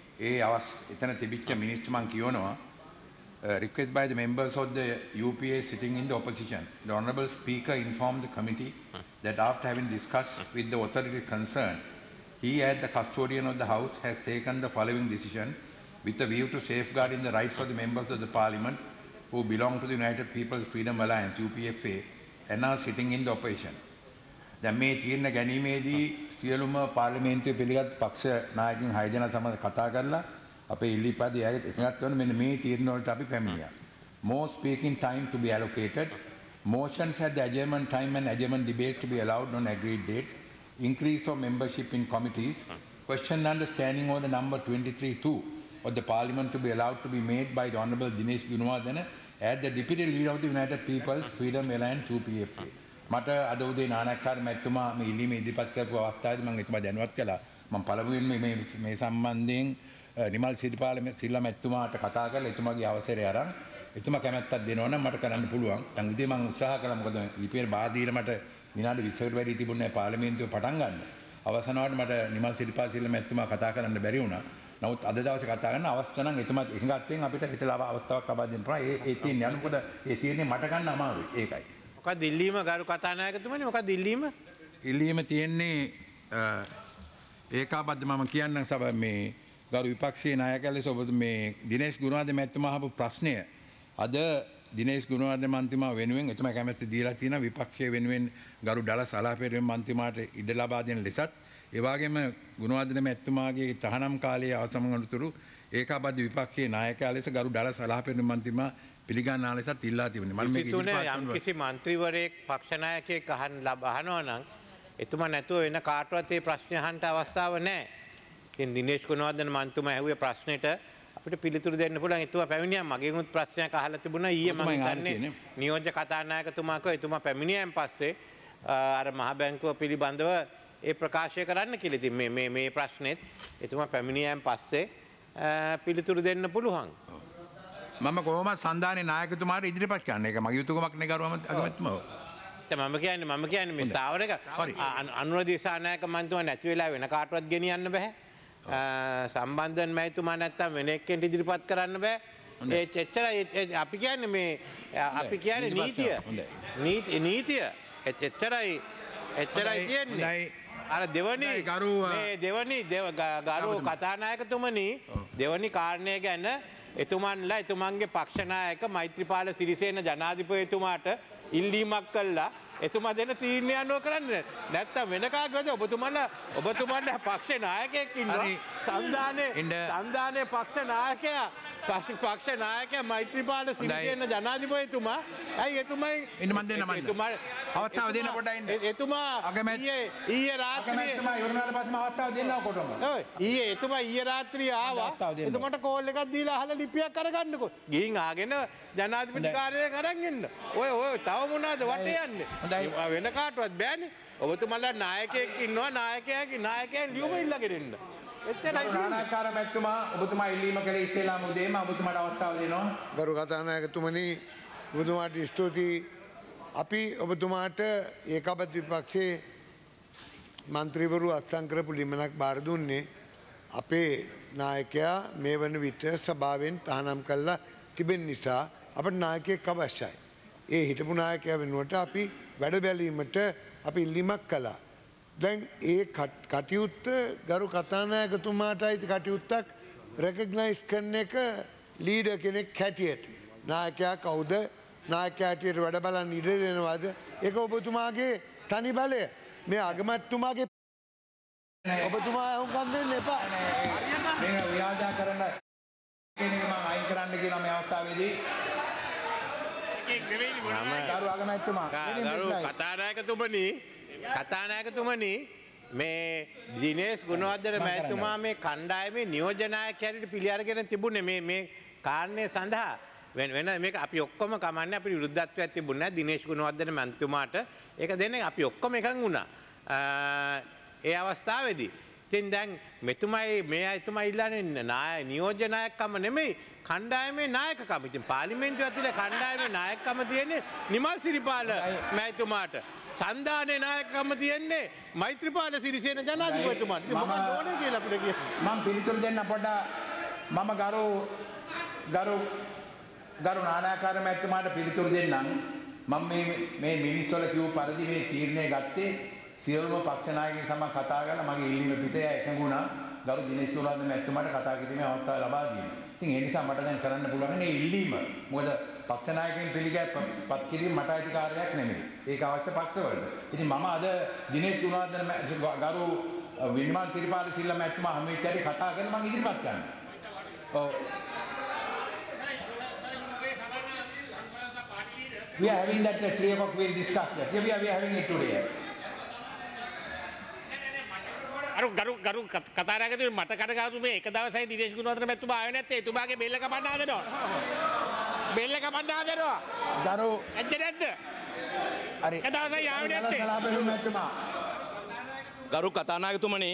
එතන තිබිච්ච මිනිස්සු මම කියනවා request by the members of the UPA sitting in the opposition. The Honourable Speaker informed the committee that after having discussed with the authorities concerned, he, as the custodian of the House, has taken the following decision with a view to safeguarding the rights of the members of the Parliament who belong to the United People's Freedom Alliance, UPFA, and are sitting in the opposition. දැන් මේ තීරණ ගැනීමේදී සියලුම පාර්ලිමේන්තුවේ පිළිගත් පක්ෂ නායකයන් 6 දෙනා සමග කතා කරලා අපේ ඉල්ලීපදේ එකගත් වෙන මෙන්න මේ තීරණ වලට අපි පැමිණියා. More speaking time to be allocated. Motions at the adjournment time and adjournment debates to be allowed on agreed dates. Increase of membership in committees. Question understanding order number 23(2) of the Parliament to be allowed to be made by the Honourable Dinesh Gunawardena as the Deputy Leader of the United People's Freedom Alliance UPFA. මට අද උදේ නානක්කාර මැතිතුමා මේ ඉල්ලීම ඉදිරිපත් කරපු අවස්ථාවේදී මම එතුමා දැනුවත් කළා. මම පළමුවෙන්ම මේ සම්බන්ධයෙන් නිමල් සිල්ලා මැතිතුමාට කතා කරලා එතුමාගේ අවසරය අරන් එතුමා කැමැත්තක් දෙනවා නම් මට කරන්න පුළුවන්. දැන් උදේ මම උත්සාහ කළා මොකද ලිපියේ බාදීලා මට විනාඩි 20කට වැඩි තිබුණේ පාර්ලිමේන්තුවේ පටන් ගන්න. අවසානවට මට නිමල් සිල්ලා මැතිතුමා කතා කරන්න බැරි වුණා. නමුත් අද දවසේ කතා කරන අවස්ථාව නම් එතුමා එකඟත්වයෙන් අපිට හිතලා අවස්ථාවක් ලබා දෙන්න පුළුවන්. ඒ තියෙන්නේ යන මොකද ඒ තියෙන්නේ මට ගන්න අමාරුයි. ඒකයි. මොකක්ද ඉල්ලීම ගරු කතානායකතුමනි මොකක්ද ඉල්ලීම? ඉල්ලීම තියෙන්නේ ඒකාබද්ධ මම කියන්නම් සභාව මේ ගරු විපක්ෂයේ නායකයා ලෙස ඔබ මේ දිනේෂ් ගුණවර්ධන මැතිතුමා අහපු ප්‍රශ්නය අද දිනේෂ් ගුණවර්ධන මන්ත්‍රීතුමා වෙනුවෙන් එතුමා කැමැත්ත දීලා තියෙනවා විපක්ෂයේ වෙනුවෙන් ගරු ඩලස් අලාපේරුවේ මන්ත්‍රීතුමාට ඉඩ ලබා දෙන ලෙසත් ඒ වගේම ගුණවර්ධන මැතිතුමාගේ තහනම් කාලයේ අවසන් වනතුරු ඒකාබද්ධ විපක්ෂයේ නායකයා ලෙස ගරු ඩලස් අලාපේරුවේ මන්ත්‍රීතුමා පිළිගන්නා ලෙසත් ඉල්ලා තිබුණේ. මම මේක යම් කිසි මන්ත්‍රීවරයෙක් පක්ෂ නායකයෙක් අහනවා නම් එතුමා නැතුව වෙන කාටවත් ඒ ප්‍රශ්න අහන්න අවස්ථාව නැහැ. ඉතින් දිනේෂ් ගුණවර්ධන මන්ත්‍රීතුමා ඇහුවේ ප්‍රශ්නෙට අපිට පිළිතුරු දෙන්න පුළුවන්. එතුමා පැමිණියා මගෙන් උත් ප්‍රශ්නයක් අහලා තිබුණා ඊයේ මම හිතන්නේ නියෝජ්‍ය කතානායකතුමා කව එතුමා පැමිණියන් පස්සේ අර මහ බැංකුව පිළිබඳව ඒ ප්‍රකාශය කරන්න කියලා. ඉතින් මේ ප්‍රශ්නෙත් එතුමා පැමිණියන් පස්සේ පිළිතුරු දෙන්න පුළුවන්. මම කොහොමද සන්දානයේ නායකතුමාට ඉදිරිපත් කරන්නේ? ඒක මගේ යුතුයකමක් නේ ගරුවම අගමැතිතුමා. මම කියන්නේ මේ ස්ථාවරයක අනුර දිසානායක මන්ත්‍රීතුමා නැති වෙලා වෙන කාටවත් ගෙනියන්න බෑ. සම්බන්ධන් මැතිතුමා නැත්තම් වෙන එක්කෙනෙක් ඉදිරිපත් කරන්න බෑ. ඒ එච්චරයි අපි කියන්නේ මේ අපි කියන්නේ නීතිය. එච්චරයි කියන්නේ. අර දෙවනි ගරු කතානායකතුමනි දෙවනි කාරණය ගැන එතුමන්ලා එතුමන්ගේ පක්ෂනායක මෛත්‍රීපාල සිරිසේන ජනාධිපතිතුමාට ඉල්ලීමක් කළා එතුමා දෙන තීරණය අනුව කරන්න. නැත්තම් වෙන කාගේද ඔබතුමන්ලා පක්ෂ නායකයෙක් ඉන්නවා. සංධානයේ පක්ෂ නායකයා මෛත්‍රීපාල සිරිසේන ජනාධිපතිතුමා ඇයි එතුමයි ඉන්න මන් දෙන්න අවස්ථාව දෙන්න පොඩ්ඩක් ඉන්න. එතුමා ඊයේ රාත්‍රියේ ඉවරනාට පස්සේ අවස්ථාව දෙන්නව කොටම. එතුමා ඊයේ රාත්‍රියේ ආවා. එතුමාට කෝල් එකක් දීලා අහලා ලිපියක් අරගන්නකෝ. ගිහින් ආගෙන ජනාධිපති කාර්යාලයට අරන් එන්න. ඔය තව මොනවද වටේ යන්නේ? වෙන කාටවත් බෑනේ. ඔබතුමාලා නායකයෙක් ඉන්නවා නායකයන් ලියුම ඉල්ලගෙන එන්න. එච්චරයි. නානාකාර මැතිතුමා ඔබතුමා ඉල්ලීම කළේ ඉස්සෙල්ලාම උදේම ඔබතුමාට අවස්ථාව දෙනවා. ගරු කතානායකතුමනි ඔබතුමාට ස්තුතියි. අපි ඔබතුමාට ඒකාබද්ධ විපක්ෂයේ මන්ත්‍රීවරු අත්සන් කරපු ලිමනක් බාර දුන්නේ අපේ නායකයා මේ වන විට සභාවෙන් තහනම් කළා තිබෙන නිසා අපට නායකයෙක් අවශ්‍යයි. ඒ හිටපු නායකයා වෙනුවට අපි වැඩ බැලීමට අපි ඉල්ලීමක් කළා. දැන් ඒ කටයුත්ත ගරු කතානායකතුමාට අයිති කටයුත්තක් රෙකග්නයිස් කරන එක ලීඩර් කෙනෙක් හැටියට. නායකයා කවුද? නායකයා හැටියට වැඩ බලන්න ඉඩ දෙනවද? ඒක ඔබතුමාගේ තනි බලය. මේ අගමැතිතුමාගේ ඔබතුමා උකම් දෙන්න එපා. මේක ව්‍යාජා කරන්න කෙනෙක් මම අයින් කරන්න කියලා මේ අවස්ථාවේදී ගරු කතානායකතුමනි මේ දිනේෂ් ගුණවර්ධන මැතිතුමා මේ කණ්ඩායමේ නියෝජනායක හැටියට පිළි අරගෙන තිබුණේ මේ කාරණය සඳහා වෙන මේක අපි ඔක්කොම කමන්නේ අපේ විරුද්ධත්වයක් තිබුණේ නැහැ දිනේෂ් ගුණවර්ධන මැතිතුමාට ඒක දෙන්නේ අපි ඔක්කොම එකඟ වුණා ඒ අවස්ථාවේදී ඉතින් දැන් මෙතුමයි මේ අයතුමා ඉල්ලන්නේ නියෝජ්‍ය නායකකම නෙමෙයි කණ්ඩායමේ නායකකම. ඉතින් පාර්ලිමේන්තුව ඇතුලේ කණ්ඩායමේ නායකකම තියෙන්නේ නිමල් සිරිපාල මැතිතුමාට. සන්ධානයේ නායකකම තියෙන්නේ මෛත්‍රීපාල සිරිසේන ජනාධිපතිතුමාට. ඉතින් මොකක්ද ඕනේ කියලා අපිට කියන්න. මම පිළිතුරු දෙන්න පොඩ්ඩක් මම ගරු නානාකාර මැතිතුමාට පිළිතුරු දෙන්නම්. මම මේ මිනිස්සුල කිව්ව පරිදි මේ තීරණය ගත්තේ සියලුම පක්ෂ නායකයන් සමග කතා කරලා මගේ ඉල්ලීම පිටේ එකඟ වුණා ගරු දිනේෂ් ගුණවර්ධන මැතිතුමාට කතා කිරීමේ අවස්ථාව ලබා දීම. ඉතින් ඒ නිසා මට දැන් කරන්න පුළුවන් මේ ඉල්ලීම. මොකද පක්ෂ නායකයන් පිළිගැප්පත් කිරීම මට අයිතිකාරයක් නෙමෙයි. ඒක අවශ්‍ය පක්ෂවලට. ඉතින් මම අද දිනේෂ් ගුණවර්ධන ගරු විනිමල් සිරිපාල සිල්ලා මැතිතුමා හැම විචාරේ කතා කරලා මම ඉදිරිපත් කරනවා. ඔව්. We are having that at 3 o'clock. We'll discuss that. Yeah, we are having it today. ගරු කතානායකතුමනි මට කඩගාටු මේ එක දවසයි දිනේෂ් ගුණවර්ධන මැතිතුමා ආවේ නැත්තේ එතුමාගේ බෙල්ල කපන්න හදනවා. බෙල්ල කපන්න හදනවා. ගරු ඇද්ද නැද්ද? හරි. එක දවසයි ආවේ නැත්තේ. ගරු කතානායකතුමනි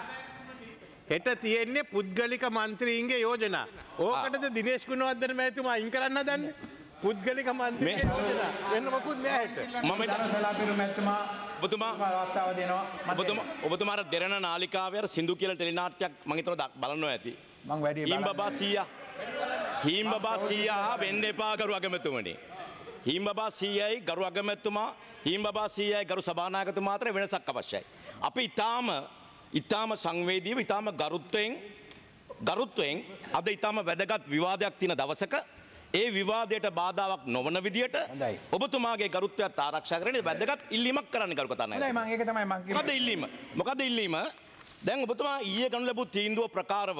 හෙට තියෙන්නේ පුද්ගලික මන්ත්‍රීන්ගේ යෝජනා. ඕකටද දිනේෂ් ගුණවර්ධන මැතිතුමා අයින් කරන්න හදන්නේ? පුද්ගලික මන්ත්‍රී යෝජනා වෙන මොකුත් නෑ හෙට. මම දරසලාපිරු මැතිතුමා වාර්තාව දෙනවා. ඔබතුමාට දෙරණ නාලිකාවේ අර සින්දු කියලා ටෙලි නාට්‍යයක් මම හිතනවා බලනවා ඇති. මම වැඩි හීම්බබා සීයා. හීම්බබා සීයා වෙන්න එපා ගරු අගමැතිතුමනි. හීම්බබා සීයයි ගරු අගමැතිතුමා හීම්බබා සීයයි ගරු සභානායකතුමා අතර වෙනසක් අවශ්‍යයි. අපි ඊටාම සංවේදීව ඊටාම ගරුත්වයෙන් අද ඊටාම වැදගත් විවාදයක් තියෙන දවසක ඒ විවාදයට බාධාවක් නොවන විදියට ඔබතුමාගේ ගරුත්වයත් ආරක්ෂා කරන්නේ වැදගත් ඉල්ලීමක් කරන්න ගරු කතානායක. හොඳයි මම ඒක තමයි මම කියන්නේ. මොකද ඉල්ලීම? මොකද ඉල්ලීම? දැන් ඔබතුමා ඊයේ ගනු ලැබූ තීන්දුව ප්‍රකාරව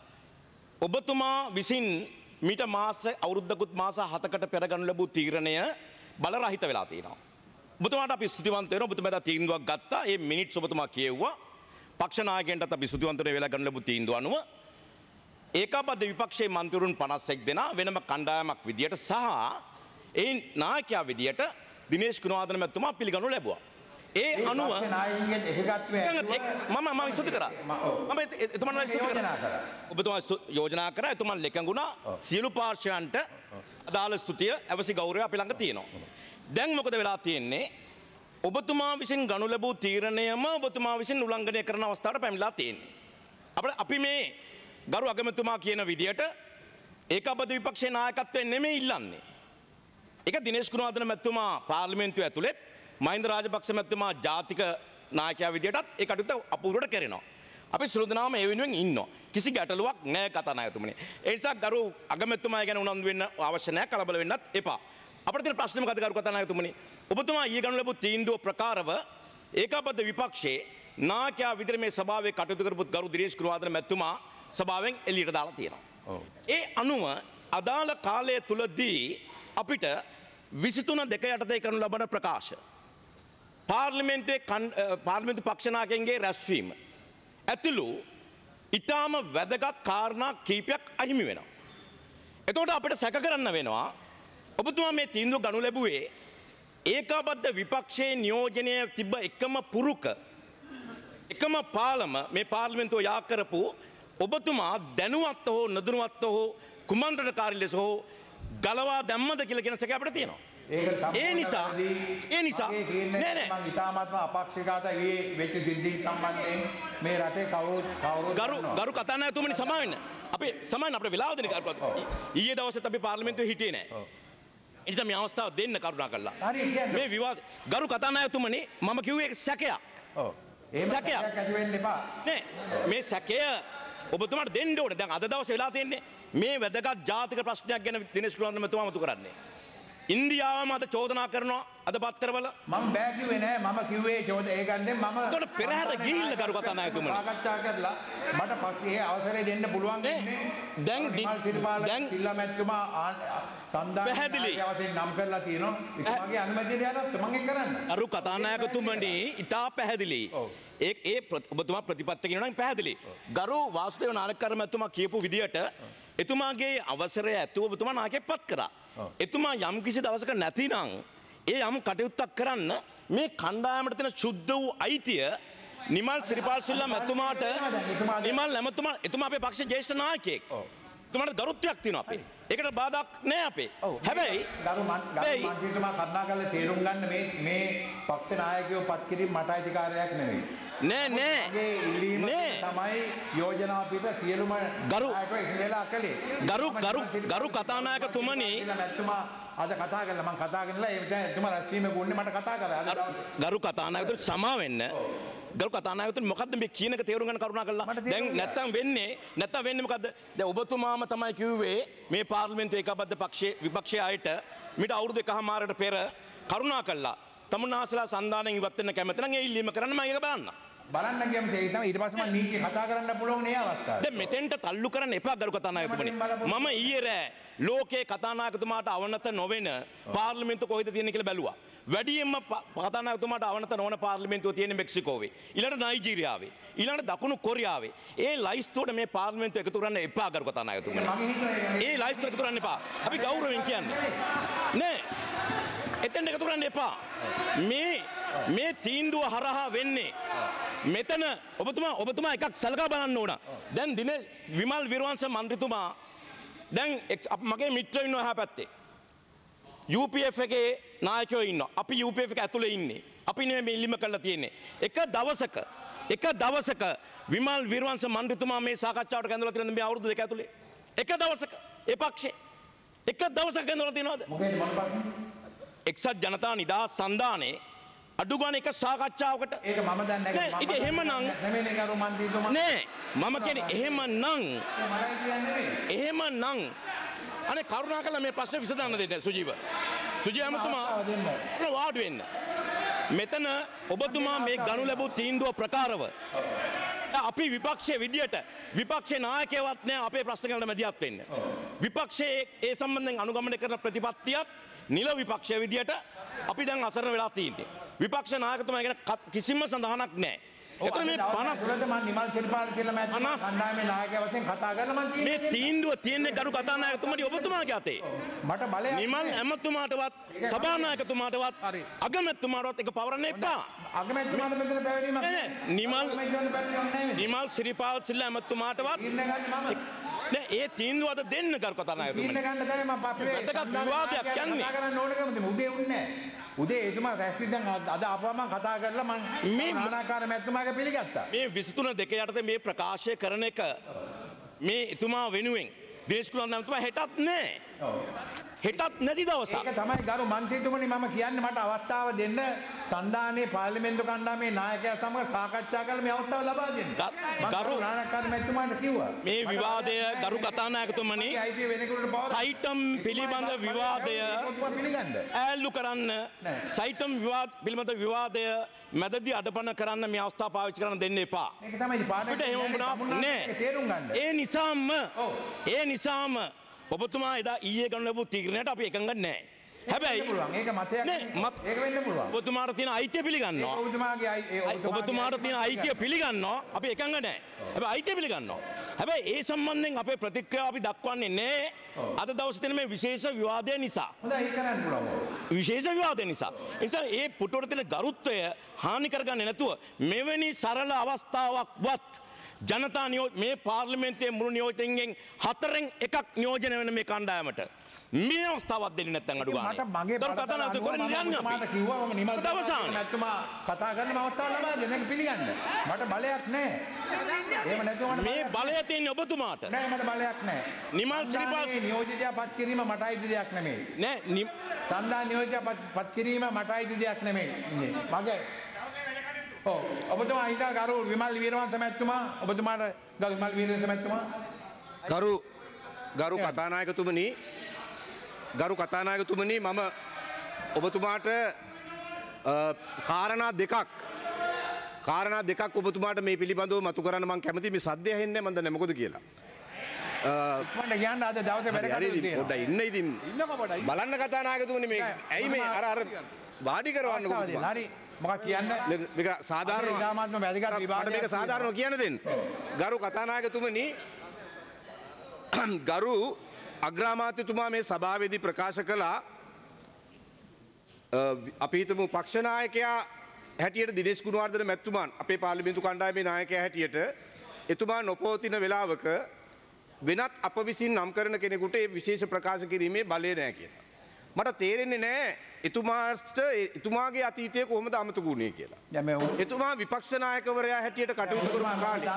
ඔබතුමා විසින් මීට මාස අවුරුද්දකුත් මාස 7කට පෙර ගනු ලැබූ තීරණය බලරහිත වෙලා තියෙනවා. ඔබතුමාට අපි ස්තුතිවන්ත වෙනවා. ඔබතුමා තීන්දුවක් ගත්තා. ඒ මිනිත්ස් ඔබතුමා කියෙව්වා. පක්ෂ නායකයන්ටත් අපි ස්තුතිවන්ත වෙලා ගනු ලැබූ තීන්දුව අනුව ඒකාබද්ධ විපක්ෂයේ මන්ත්‍රීවරුන් 51 දෙනා වෙනම කණ්ඩායමක් විදියට සහ ඒ නායකයා විදියට දිනේෂ් ගුණවර්ධන මැතිතුමා පිළිගනු ලැබුවා. ඒ අනුව නායකයන්ගේ එකගත්වය මම ස්තුති කරා. මම එතුමන්ලා ස්තුති කරා. ඔබතුමා යෝජනා කරා එතුමන් ලෙකඟුණා සියලු පාර්ශ්වයන්ට අදාළ ස්තුතිය අවසි ගෞරවය අපි ළඟ තියෙනවා. දැන් මොකද වෙලා තියෙන්නේ? ඔබතුමා විසින් ගනු ලැබූ තීරණයම ඔබතුමා විසින් උල්ලංඝනය කරන අවස්ථාවට පැමිණලා තියෙන්නේ. අපි මේ ගරු අගමැතිතුමා කියන විදියට ඒකාබද්ධ විපක්ෂයේ නායකත්වයෙන් නෙමෙයි ඉල්ලන්නේ. ඒක දිනේෂ් ගුණවර්ධන මැතිතුමා පාර්ලිමේන්තුව ඇතුළේ මහින්ද රාජපක්ෂ මැතිතුමා ජාතික නායකයා විදියටත් ඒ කටයුත්ත අපූර්වට කරනවා. අපි සියලු දෙනාම ඒ වෙනුවෙන් ඉන්නවා. කිසි ගැටලුවක් නැහැ කතානායකතුමනි. ඒ නිසා ගරු අගමැතිතුමා ගැන උනන්දු වෙන්න අවශ්‍ය නැහැ, කලබල වෙන්නත් එපා. අපිට තියෙන ප්‍රශ්නේ මොකද ගරු කතානායකතුමනි? ඔබතුමා ඊයේ ගනු ලැබූ තීන්දුව ප්‍රකාරව ඒකාබද්ධ විපක්ෂයේ නායකයා විදිහට මේ සභාවේ කටයුතු කරපු ගරු දිනේෂ් ගුණවර්ධන මැතිතුමා සභාවෙන් එළියට දාලා තියෙනවා. ඒ අනුව අදාළ කාලය තුලදී අපිට 23 දෙක යටතේ කරනු ලබන ප්‍රකාශ පාර්ලිමේන්තු පක්ෂ නායකයන්ගේ රැස්වීම ඇතුළු ඊටාම වැදගත් කාරණා කීපයක් අහිමි වෙනවා. එතකොට අපිට සැක කරන්න වෙනවා ඔබතුමා මේ තීන්දුව ගනු ලැබුවේ ඒකාබද්ධ විපක්ෂයේ නියෝජනය තිබ්බ එකම පුරුක එකම පාලම මේ පාර්ලිමේන්තුව යා කරපු ඔබතුමා දැනුවත් හෝ නොදැනුවත් හෝ කුමන්ත්‍රණකාරී ලෙස හෝ ගලවා දැම්මද කියලා කියන සැක අපිට තියෙනවා. ඒ නිසා නෑ මම ඉතාමත්ම අපක්ෂිකාත ඒ වෙච්ච සිද්ධි සම්බන්ධයෙන් මේ රටේ කවුරුත් ගරු කතානායකතුමනි සමාවෙන්න. අපේ සමාවෙන්න අපේ වෙලාව දෙන්න ඊයේ දවසෙත් අපි පාර්ලිමේන්තුවේ හිටියේ නෑ. ඒ නිසා මේ අවස්ථාව දෙන්න කරුණා කළා. මේ විවාද ගරු කතානායකතුමනි මම කිව්වේ ඒක සැකයක්. ඔව්. එහෙම සැකයක් ඇති වෙන්න එපා. නෑ මේ සැකය ඔබතුමාට දෙන්න ඕනේ. දැන් අද දවසේ වෙලා තියෙන්නේ මේ වැදගත් ජාතික ප්‍රශ්නයක් ගැන දිනේෂ් ගුණවර්ධන මැතිතුමා මතු කරන්නේ. ඉන්දියාවම අද චෝදනා කරනවා අද පත්තරවල. මම බෑ කිව්වේ නෑ. මම කිව්වේ ඒ ගන්නේ මම ඒකට පෙරහැර ගිහිල්ලා කරු කතානායකතුමනි සාකච්ඡා කරලා මට පක්ෂයේ අවසරය දෙන්න පුළුවන් ඉන්නේ. දැන් සිල්ලා මැතිතුමා සන්දානයේ වශයෙන් නම් කරලා තියෙනවා. එතුමාගේ අනුමැතියට යනත් මම ඒක කරන්න. අරු කතානායකතුමනි ඉතා පැහැදිලි. ඒ ඔබතුමා ප්‍රතිපත්ති කියනවා නම් පැහැදිලි. ගරු වාසුදේව නායකකර මැතිතුමා කියපු විදියට එතුමාගේ අවසරය ඇතුව ඔබතුමා නායකයෙක් පත් කරා. එතුමා යම් කිසි දවසක නැතිනම් ඒ යම් කටයුත්තක් කරන්න මේ කණ්ඩායමට තියෙන සුද්ධ වූ අයිතිය නිමල් සිරිපාල් සිල්ලා මැතිතුමාට නිමල් ඇමතුමා එතුමා අපේ පක්ෂ ජ්‍යෙෂ්ඨ නායකයෙක්. එතුමාට ගරුත්වයක් තියෙනවා අපේ. ඒකට බාධාක් නෑ අපේ. හැබැයි ගරු මන්ත්‍රීතුමා කරුණා කරලා තේරුම් ගන්න මේ පක්ෂ නායකයෝ පත් කිරීම මට අයිතිකාරයක් නෙවෙයි. නෑ මගේ ඉල්ලීම තමයි යෝජනා පිට සියලුම නායකයෝ ඉඳලා කළේ. ගරු කතානායකතුමනි මැතිතුමා අද කතා කරලා මම කතා කරලා ඒ එතුමා රැස්වීමේ ගුණේ මට කතා කරා. ගරු කතානායකතුමනි සමා වෙන්න. ගරු කතානායකතුමනි මොකද්ද මේ කියන එක තේරුම් ගන්න කරුණා කරලා. දැන් නැත්තම් වෙන්නේ මොකද්ද? දැන් ඔබතුමාම තමයි කිව්වේ මේ පාර්ලිමේන්තු ඒකබද්ධ පක්ෂයේ විපක්ෂයේ අයට මිට අවුරුදු එකහමාරකට පෙර කරුණා කළා. තමුන්නාසලා සන්දානෙන් ඉවත් වෙන්න කැමති නම් ඒ ඉල්ලීම කරන්න මම ඒක බලන්න. බලන්න ගියම තේ තමයි ඊට පස්සේ මම නීතිය කතා කරන්න පුළුවන් නේ අවස්ථාව. දැන් මෙතෙන්ට තල්ලු කරන්න එපා ගරු කතානායකතුමනි. මම ඊයේ රෑ ලෝකේ කතානායකතුමාට අවනත නොවන පාර්ලිමේන්තුව කොහෙද තියෙන්නේ කියලා බැලුවා. වැඩියෙන්ම කතානායකතුමාට අවනත නොවන පාර්ලිමේන්තුව තියෙන්නේ මෙක්සිකෝවේ. ඊළඟට නයිජීරියාවේ. ඊළඟට දකුණු කොරියාවේ. ඒ ලයිස්තුවට මේ පාර්ලිමේන්තුව එකතු කරන්න එපා ගරු කතානායකතුමනි. ඒ ලයිස්තුව එකතු කරන්න එපා. අපි ගෞරවයෙන් කියන්නේ. නෑ. එතෙන් එකතු කරන්න එපා. මේ තීන්දුව හරහා වෙන්නේ මෙතන ඔබතුමා එකක් සලකා බලන්න ඕන. දැන් දිනේෂ් විමල් විරවංශ මන්ත්‍රීතුමා දැන් මගේ මිත්‍රයෝ ඉන්නවා එහා පැත්තේ. UPF එකේ නායකයෝ ඉන්නවා. අපි UPF එක ඇතුලේ ඉන්නේ. අපි නෙමෙයි මේ ඉල්ලීම කරලා තියෙන්නේ. එක දවසක විමල් විරවංශ මන්ත්‍රීතුමා මේ සාකච්ඡාවට කැඳවලා තියෙන මේ අවුරුදු දෙක ඇතුලේ එක දවසක ඒ පක්ෂේ එක දවසක කැඳවලා තියෙනවද? එක්සත් ජනතා නිදහස් සන්ධානයේ අඩු ගාන එක සාකච්ඡාවකට ඒක මම දන්නේ නැහැ. ඉතින් එහෙමනම් නෙමෙයි කරු මන්ත්‍රීතුමා. නෑ මම කියන්නේ එහෙමනම් අනේ කරුණාකරලා මේ ප්‍රශ්නේ විසඳන්න දෙන්න සුජීව ඇමතුමා වාඩි වෙන්න. මෙතන ඔබතුමා මේ ගනු ලැබූ තීන්දුව ප්‍රකාරව අපි විපක්ෂයේ විදියට විපක්ෂේ නායකයවත් නෑ අපේ ප්‍රශ්න වලට මැදිහත් වෙන්න. විපක්ෂයේ ඒ සම්බන්ධයෙන් අනුගමනය කරන ප්‍රතිපත්තියත් නිල විපක්ෂය විදියට අපි දැන් අසරණ වෙලා තියෙන්නේ. විපක්ෂ නායකතුමා ගැන කිසිම සඳහනක් නැහැ. එතන මේ 50 මම නිමල් සිරිපාල කියලා මැතිතුමා කණ්ඩායමේ නායකයා වශයෙන් කතා කරලා මම මේ තීන්දුව තියෙන්නේ ගරු කතානායකතුමාගේ ඔබතුමාගේ අතේ. මට බලයක් නිමල් ඇමතුමාටවත් සභානායකතුමාටවත් අගමැතිතුමාටවත් එක පවරන්න එපා. අගමැතිතුමාට මෙතන පැවරීමක් නෑ. නිමල් සිරිපාල සිල්ලා ඇමතුමාටවත් නෑ ඒ තීන්දුව අද දෙන්න ගරු කතානායකතුමනි. තීන්දුව ගන්න තමයි මම අපේ විවාදයක් යන්නේ. කතා කරන්න ඕන කමද උදේ උන්නේ උදේ එතුමා රැස්ති දැන් අද අපම කතා කරලා මම මේ නානාකාර මැතිතුමාගේ පිළිගත්තා. මේ 23 යටතේ මේ ප්‍රකාශය කරන එක මේ එතුමා වෙනුවෙන් දිනේෂ් කුමාර මැතිතුමා හෙටත් නෑ. හෙටත් නැති දවසක්. ඒක තමයි ගරු මන්ත්‍රීතුමනි මම කියන්නේ මට අවස්ථාව දෙන්න සන්දානයේ පාර්ලිමේන්තු කණ්ඩායමේ නායකයා සමග සාකච්ඡා කරලා මේ අවස්ථාව ලබා දෙන්න. ගරු නානාකාර මැතිතුමාට කිව්වා. මේ විවාදය ගරු කතානායකතුමනි සයිටම් පිළිබඳ විවාදය ඈල්ලු කරන්න සයිටම් පිළිබඳ විවාදය මැදදී අඩපණ කරන්න මේ අවස්ථාව පාවිච්චි කරන්න දෙන්න එපා. ඒක තමයි පාර්ලිමේන්තුවේ තේරුම් ගන්න. ඒ නිසාම ඔබතුමා එදා ඊයේ ගන්න ලැබූ තීරණයට අපි එකඟ නැහැ. හැබැයි ඒක මතයක් ඒක වෙන්න පුළුවන්. ඔබතුමාට තියෙන අයිතිය පිළිගන්නවා. ඔබතුමාට තියෙන අයිතිය පිළිගන්නවා. අපි එකඟ නැහැ. හැබැයි අයිතිය පිළිගන්නවා. හැබැයි ඒ සම්බන්ධයෙන් අපේ ප්‍රතික්‍රියාව අපි දක්වන්නේ නැහැ. අද දවසේ තියෙන මේ විශේෂ විවාදය නිසා. හොඳයි ඒක කරන්න පුළුවන්. විශේෂ විවාදය නිසා. ඒ නිසා ඒ පුටුවට තියෙන ගරුත්වය හානි කරගන්නේ නැතුව මෙවැනි සරල අවස්ථාවක්වත් ජනතා මේ පාර්ලිමේන්තුවේ මුළු නියෝජිතයින්ගෙන් 4න් එකක් නියෝජනය වෙන මේ කණ්ඩායමට මේ අවස්ථාවක් දෙන්නේ නැත්නම් අඩු ගානේ. මට මගේ බලතල කොරන්න යන්නේ අපි. මට කිව්වා මම නිමල් මැතිතුමා කතා කරන අවස්ථාව ලබා දෙන්න ඒක පිළිගන්න. මට බලයක් නැහැ. එහෙම නැතුව මේ බලය තියෙන්නේ ඔබතුමාට. නෑ මට බලයක් නැහැ. නිමල් සිරිපාල් නියෝජිතයා පත් කිරීම මට අයිති දෙයක් නෙමෙයි. නෑ සන්දාන නියෝජිතයා පත් කිරීම මට අයිති දෙයක් නෙමෙයි. මගේ ඔබතුමා හිතා ගරු විමල් වීරවංශ මැතිතුමා ඔබතුමාට විමල් වීරවංශ මැතිතුමා ගරු කතානායකතුමනි මම ඔබතුමාට කාරණා දෙකක් ඔබතුමාට මේ පිළිබඳව මතු කරන්න මම කැමති මේ සද්දය ඇහෙන්නේ මම දන්නේ මොකද කියලා. මට කියන්න අද දවසේ වැඩ කටයුතු තියෙනවා. පොඩ්ඩක් ඉන්න ඉතින් බලන්න කතානායකතුමනි මේ ඇයි මේ අර වාඩි කරවන්නකො. හරි මොකක් කියන්න මේක සාධාරණ ඉතාමත්ම වැදගත් විභාගයක් මේක සාධාරණව කියන්න දෙන්න. ගරු කතානායකතුමනි ගරු අග්‍රාමාත්‍යතුමා මේ සභාවේදී ප්‍රකාශ කළා අපි හිතමු පක්ෂ නායකයා හැටියට දිනේෂ් ගුණවර්ධන මැතිතුමන් අපේ පාර්ලිමේන්තු කණ්ඩායමේ නායකයා හැටියට එතුමා නොපවතින වෙලාවක වෙනත් අප විසින් නම් කරන කෙනෙකුට ඒ විශේෂ ප්‍රකාශ කිරීමේ බලය නැහැ කියලා. මට තේරෙන්නේ නැහැ එතුමාගේ අතීතය කොහොමද අමතක වුණේ කියලා. එතුමා විපක්ෂ නායකවරයා හැටියට කටයුතු කරපු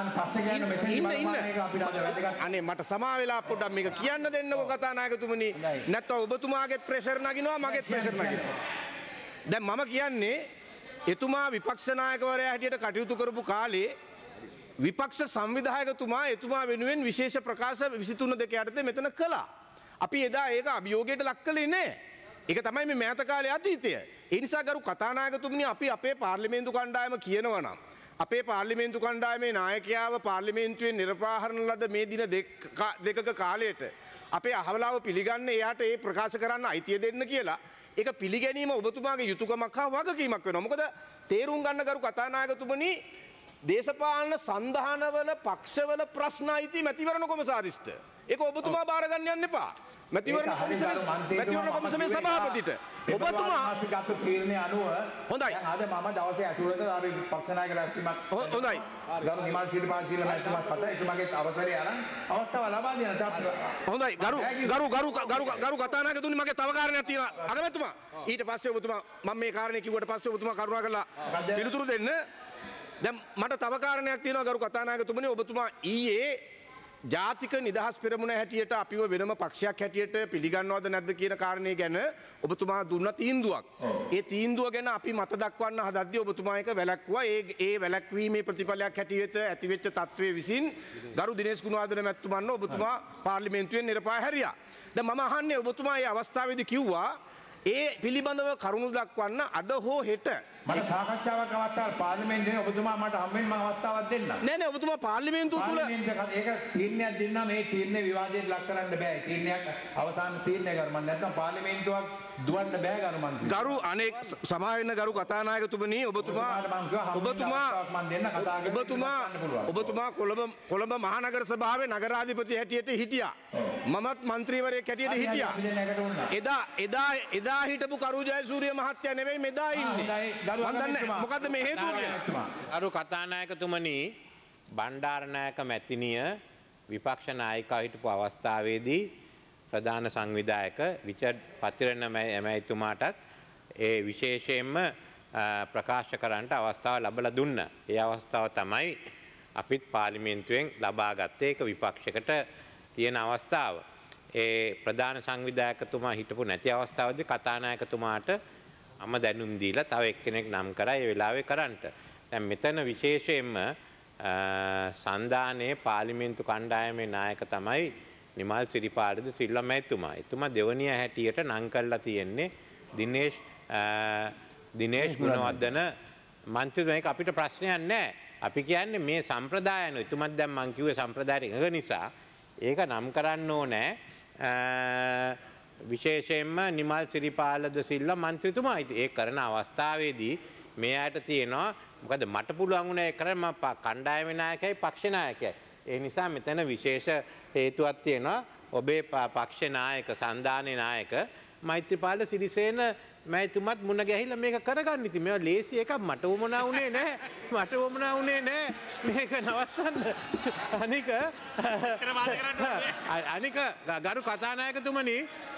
කාලේ අනේ මට සමා වෙලා පොඩ්ඩක් මේක කියන්න දෙන්නකෝ කතානායකතුමනි. නැත්නම් ඔබතුමාගේත් ප්‍රෙෂර් නගිනවා මගේත් ප්‍රෙෂර් නගිනවා. දැන් මම කියන්නේ එතුමා විපක්ෂ නායකවරයා හැටියට කටයුතු කරපු කාලේ විපක්ෂ සංවිධායකතුමා එතුමා වෙනුවෙන් විශේෂ ප්‍රකාශ 23 දෙක යටතේ මෙතන කළා. අපි එදා ඒක අභියෝගයට ලක් කළේ නැහැ. ඒක තමයි මේ මෑත කාලේ අතීතය. ඒ නිසා ගරු කතානායකතුමනි අපි අපේ පාර්ලිමේන්තු කණ්ඩායම කියනවා නම් අපේ පාර්ලිමේන්තු කණ්ඩායමේ නායකයාව පාර්ලිමේන්තුවේ නිරපාහරන ලද මේ දින දෙකක කාලයට අපේ අහවලාව පිළිගන්න එයාට ඒ ප්‍රකාශ කරන්න අයිතිය දෙන්න කියලා ඒක පිළිගැනීම ඔබතුමාගේ යුතුයකමක් හා වගකීමක් වෙනවා. මොකද තේරුම් ගන්න ගරු කතානායකතුමනි දේශපාලන සන්ධානවල පක්ෂවල ප්‍රශ්න අයිති මැතිවරණ කොමසාරිස්ට. ඒක ඔබතුමා බාර ගන්න යන්න එපා. මැතිවරණ කොමිසමේ සභාපතිට ඔබතුමා මාසිකත් තීරණය අනුව හොඳයි. අද මම දවසේ ඇතුළත අපි පක්ෂ නායක රැස්වීමක් හොඳයි. ගරු නිමල් සිරිපාල මැතිතුමා කතා එතුමාගේ අවසරය අරන් අවස්ථාව ලබා දෙන්න. හොඳයි. ගරු කතානායකතුනි මගේ තව කාරණයක් තියෙනවා. අගමැතිතුමා ඊට පස්සේ ඔබතුමා මම මේ කාරණේ කිව්වට පස්සේ ඔබතුමා කරුණාකරලා පිළිතුරු දෙන්න. දැන් මට තව කාරණයක් තියෙනවා ගරු කතානායකතුමනි. ඔබතුමා ඊයේ ජාතික නිදහස් පෙරමුණ හැටියට අපිව වෙනම පක්ෂයක් හැටියට පිළිගන්නවද නැද්ද කියන කාරණේ ගැන ඔබතුමා දුන්න තීන්දුවක්. ඒ තීන්දුව ගැන අපි මත දක්වන්න හදද්දී ඔබතුමා එක වැළැක්වුවා. ඒ වැළැක්වීමේ ප්‍රතිඵලයක් හැටියට ඇතිවෙච්ච තත්ත්වයේ විසින් ගරු දිනේෂ් ගුණවර්ධන මැතිතුමන්ව ඔබතුමා පාර්ලිමේන්තුවෙන් නිරපාය හැරියා. දැන් මම අහන්නේ ඔබතුමා මේ අවස්ථාවේදී කිව්වා ඒ පිළිබඳව කරුණු දක්වන්න අද හෝ හෙට මට සාකච්ඡාවක් අවස්ථාවක් පාර්ලිමේන්තුවේ ඔබතුමා මට හම්බෙන්න මම අවස්ථාවක් දෙන්නම්. නෑ ඔබතුමා පාර්ලිමේන්තුව තුල ඒක තීරණයක් දෙන්නා මේ තීරණේ විවාදයට ලක් කරන්න බෑ. තීරණයක් අවසාන තීරණය කරන්න නැත්නම් පාර්ලිමේන්තුවක් දුවන්න බෑ ගරු මන්ත්‍රී. ගරු අනෙක් සමා වෙන්න ගරු කතානායකතුමනි ඔබතුමා කොළඹ මහනගර සභාවේ නගරාධිපති හැටියට හිටියා. මමත් මන්ත්‍රීවරයෙක් හැටියට හිටියා. එදා හිටපු කරු ජයසූරිය මහත්තයා නෙවෙයි මෙදා ඉන්නේ. මොකද මේ හේතුව කියලා. අරු කතානායකතුමනි බණ්ඩාරනායක මැතිනිය විපක්ෂ නායකයා හිටපු අවස්ථාවේදී ප්‍රධාන සංවිධායක රිචඩ් පතිරණ මැතිතුමාටත් ඒ විශේෂයෙන්ම ප්‍රකාශ කරන්නට අවස්ථාව ලැබලා දුන්න. ඒ අවස්ථාව තමයි අපිත් පාර්ලිමේන්තුවෙන් ලබා ගත්තේ. ඒක විපක්ෂයකට තියෙන අවස්ථාව. ඒ ප්‍රධාන සංවිධායකතුමා හිටපු නැති අවස්ථාවේදී කතානායකතුමාට අම දැනුම් දීලා තව එක්කෙනෙක් නම් කරා ඒ වෙලාවේ කරන්නට. දැන් මෙතන විශේෂයෙන්ම සන්දානයේ පාර්ලිමේන්තු කණ්ඩායමේ නායක තමයි නිමල් සිරිපාලද සිල්වා මැතිතුමා. එතුමා දෙවනිය හැටියට නම් කරලා තියෙන්නේ දිනේෂ් ගුණවර්ධන මන්ත්‍රීතුමා. ඒක අපිට ප්‍රශ්නයක් නැහැ. අපි කියන්නේ මේ සම්ප්‍රදායන එතුමත් දැන් මං කිව්වේ සම්ප්‍රදායට එකඟ නිසා ඒක නම් කරන්න ඕනේ. විශේෂයෙන්ම නිමල් සිරිපාලද සිල්වා මන්ත්‍රීතුමා ඒ කරන අවස්ථාවේදී මේ අයට තියෙනවා මොකද මට පුළුවන් වුණේ ඒ කරන්න මම කණ්ඩායමේ නායකයයි පක්ෂ නායකයයි. ඒ නිසා මෙතන විශේෂ හේතුවක් තියෙනවා. ඔබේ පක්ෂ නායක සන්දානයේ නායක මෛත්‍රීපාල සිරිසේන මැතිතුමත් මුණ ගැහිලා මේක කරගන්න. ඉතින් මේවා ලේසි එකක් මට වුණා උනේ නැහැ. මට වුණා උනේ නැහැ මේක නවත්තන්න. අනික ගරු කතානායකතුමනි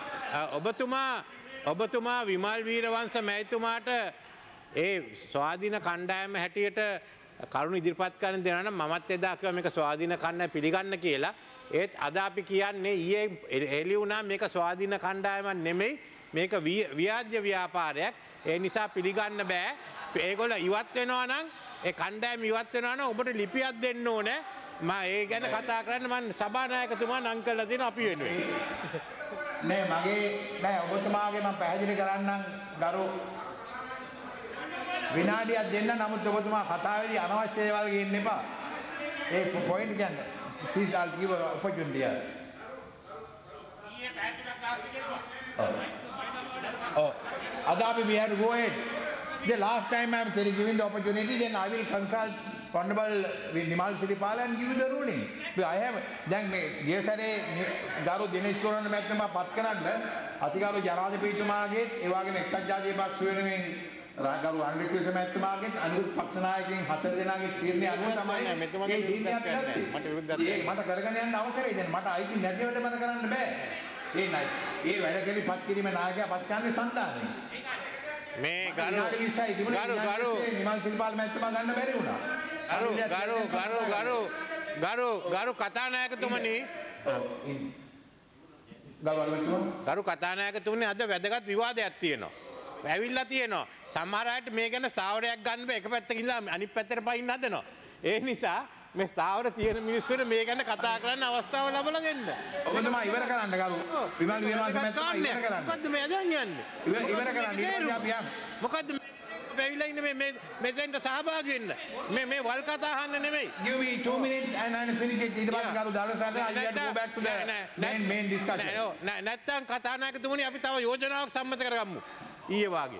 ඔබතුමා විමල් වීරවංශ මැතිතුමාට ඒ ස්වාධීන කණ්ඩායම හැටියට කරුණු ඉදිරිපත් කරන දෙනවා නම් මමත් එදා කිව්වා මේක ස්වාධීන කණ්ඩායම පිළිගන්න කියලා. ඒත් අද අපි කියන්නේ ඊයේ එළි වුණා මේක ස්වාධීන කණ්ඩායමක් නෙමෙයි මේක ව්‍යාජ්‍ය ව්‍යාපාරයක්. ඒ නිසා පිළිගන්න බෑ. ඒගොල්ලෝ ඉවත් වෙනවා නම් ඒ කණ්ඩායම ඉවත් වෙනවා නම් ඔබට ලිපියක් දෙන්න ඕනේ. මම ඒ ගැන කතා කරන්න මම සභානායකතුමා නම් කළා තියෙන අපි වෙනුවෙන්. නෑ ඔබතුමාගේ මම පැහැදිලි කරන්නම් ගරු විනාඩියක් දෙන්න. නමුත් ඔබතුමා කතාවේදී අනවශ්‍ය දේවල් ගේන්න එපා. ඒ පොයින්ට් කියන්නේ සීතාල් කිව්ව opportunity. Adapi, we have to go ahead. The last time I am giving the opportunity, then I will consult Honorable Nimal Siripala and give you the ruling. But I have, then yes, Garu Dinesh Koran Matama Patkananda, Atikaru Janadi Pitumagate, Evagam Exajaji Baksuin, රාගරු අනුලිකේෂ මැතිතුමාගේ අනිකුත් පක්ෂ නායකයන් 4 දෙනාගේ තීරණය අනුව තමයි මේ තීරණය අපි ගත්තේ. මට විරුද්ධත්වයක් ඒක මට කරගෙන යන්න අවසරයි දෙන්න. මට අයිති නැතිවට මට කරන්න බෑ. ඒ නයි. ඒ වැඩ කෙලිපත් කිරීමේ නායකයා පත් කරන්නේ සන්දානයි. මේ ගරු නිමල් සිල්පාල මැතිතුමා ගන්න බැරි වුණා. ගරු කතානායකතුමනි ගරු කතානායකතුමනි අද වැදගත් විවාදයක් තියෙනවා. ඇවිල්ලා තියෙනවා. සමහර අයට මේ ගැන ස්ථාවරයක් ගන්න බෑ. එක පැත්තකින් ඉඳලා අනිත් පැත්තට පයින් හදනවා. ඒ නිසා මේ ස්ථාවර තියෙන මිනිස්සුන්ට මේ ගැන කතා කරන්න අවස්ථාව ලැබලා දෙන්න. ඔබතුමා ඉවර කරන්න ගරු. විමල් විමල් මැතිතුමා ඉවර කරන්න. මොකද්ද මේ දැන් යන්නේ? ඉවර කරන්න. ඊට අපි යන්න. මොකද්ද පැවිලා ඉන්නේ මේ මෙතෙන්ට සහභාගී වෙන්න. මේ වල් කතා අහන්න නෙමෙයි. Give me 2 minutes and I finish it. ඊට පස්සේ ගරු දාලසාරට I have to go back to the main discussion. නැත්තම් කතානායකතුමනි අපි තව යෝජනාවක් සම්මත කරගමු. ඊයේ වාගේ.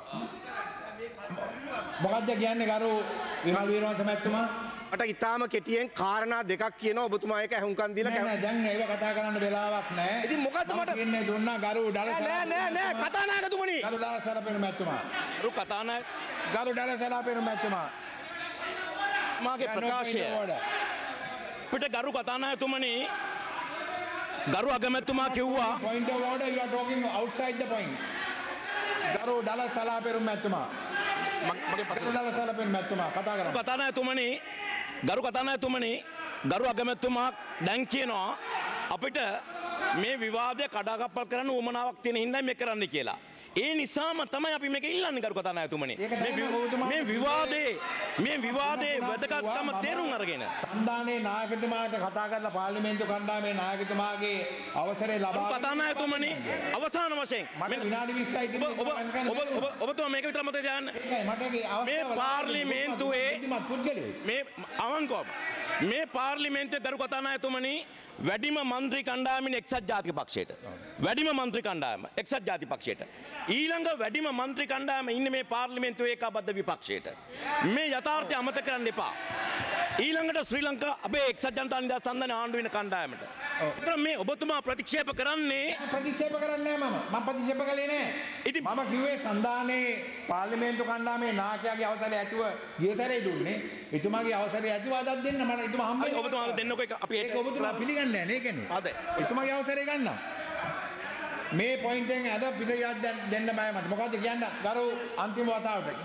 මොකද්ද කියන්නේ ගරු විමල් වීරවංශ මැතිතුමා? මට ඉතාම කෙටියෙන් කාරණා දෙකක් කියනවා ඔබතුමා ඒක ඇහුම්කන් දීලා නෑ දැන් ඒව කතා කරන්න වෙලාවක් නෑ. ඉතින් මොකද්ද මට කියන්නේ දුන්නා ගරු ඩලසලා නෑ කතානායකතුමනි. ගරු ඩලසලා පෙර මැතිතුමා. ගරු කතානායක ගරු ඩලසලා පෙර මැතිතුමා. මාගේ ප්‍රකාශය පිට ගරු කතානායකතුමනි ගරු අගමැතිතුමා කිව්වා point of order you are talking outside the point. ගරු ඩලසලා පෙර මැතිතුමා. මගේ පස්සේ ඩලසලා පෙර මැතිතුමා කතා කරන්න. කතානායකතුමනි ගරු කතානායකතුමනි ගරු අගමැතිතුමා දැන් කියනවා අපිට මේ විවාදය කඩාකප්පල් කරන්න උවමනාවක් තියෙන හින්දා මේ කරන්න කියලා. ඒ නිසාම තමයි අපි මේක ඉල්ලන්නේ ගරු කතානායකතුමනි. මේ විවාදයේ වැදගත්කම තේරුම් අරගෙන සන්දානයේ නායකතුමාට කතා කරලා පාර්ලිමේන්තු කණ්ඩායමේ නායකතුමාගේ අවසරය ලබා කතානායකතුමනි අවසාන වශයෙන් මට විනාඩි 20යි තිබුණා. ඔබතුමා මේක විතර මතක තියාගන්න. මේ පාර්ලිමේන්තුවේ මේ අවංකව මේ පාර්ලිමේන්තුවේ ගරු කතානායකතුමනි වැඩිම මන්ත්‍රී කණ්ඩායමින් එක්සත් ජාතික පක්ෂයට වැඩිම මන්ත්‍රී කණ්ඩායම එක්සත් ජාතික පක්ෂයට ඊළඟ වැඩිම මන්ත්‍රී කණ්ඩායම ඉන්නේ මේ පාර්ලිමේන්තුවේ ඒකාබද්ධ විපක්ෂයට මේ යථාර්ථය අමතක කරන්න එපා ඊළඟට ශ්‍රී ලංකා අපේ එක්සත් ජනතා නිදහස් සන්ධානයේ ආණ්ඩු වෙන කණ්ඩායමට ඒතර මේ ඔබතුමා ප්‍රතික්ෂේප කරන්නේ ප්‍රතික්ෂේප කරන්නේ නැහැ මම ප්‍රතික්ෂේප කළේ නැහැ ඉතින් මම කිව්වේ සන්ධානයේ පාර්ලිමේන්තු කණ්ඩායමේ නායකයාගේ අවසරය ඇතුව ගියතරේ දුන්නේ එතුමාගේ අවසරය ඇතුව අදත් දෙන්න මට එතුමා හම්බෙන්නේ ඔබතුමාට දෙන්නකෝ එක අපි ඒක ඔබතුමා පිළිගන්නේ නැහැ නේ කියන්නේ අද එතුමාගේ අවසරය ගන්න මේ පොයින්ට් එකෙන් අද පිළිගන්න දෙන්න බෑ මට මොකද්ද කියන්න ගරු අන්තිම වතාවට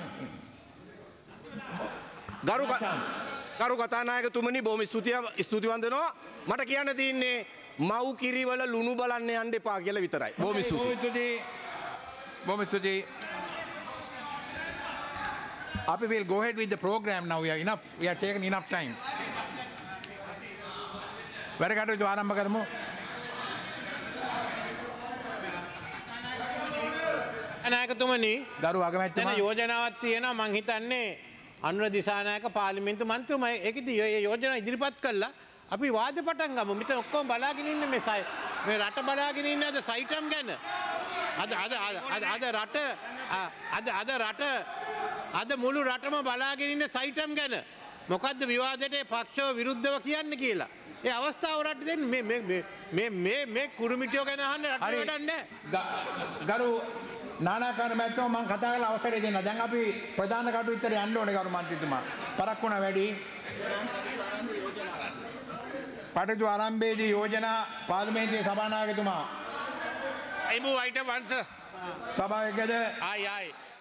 ගරු කතානායකතුමනි බොහොම ස්තුතිවන්ත වෙනවා මට කියන්න තියෙන්නේ මව් කිරිවල ලුණු බලන්න යන්න එපා කියලා විතරයි බොහොම ස්තුතියි බොහොම ස්තුතියි අපි will go ahead with the program now we are taken enough time වැඩ කටයුතු ආරම්භ කරමු නායකතුමනි ගරු අගමැතිතුමා යෝජනාවක් තියෙනවා මං හිතන්නේ අනුර දිසානායක පාර්ලිමේන්තු මන්ත්‍රීතුමා ඒකදී මේ යෝජනා ඉදිරිපත් කළා අපි වාද පටන් ගමු මෙතන ඔක්කොම බලාගෙන ඉන්නේ මේ රට බලාගෙන ඉන්නේ අද සයිටම් ගැන අද මුළු රටම බලාගෙන ඉන්නේ සයිටම් ගැන මොකද්ද විවාදයට පක්ෂව විරුද්ධව කියන්නේ කියලා ඒ අවස්ථාව රට දෙන්න මේ කුරුමිටියෝ ගැන අහන්න රට වැඩක් නැහැ ගරු නානාකාර මැතිතුමා මම කතා කරලා අවසරය දෙන්න. දැන් අපි ප්‍රධාන කටයුත්තට යන්න ඕනේ ගරු මන්ත්‍රීතුමා. පරක් වුණා වැඩි. කටයුතු ආරම්භයේදී යෝජනා පාර්ලිමේන්තුවේ සභානායකතුමා. I move item 1 sir. සභාවකද aye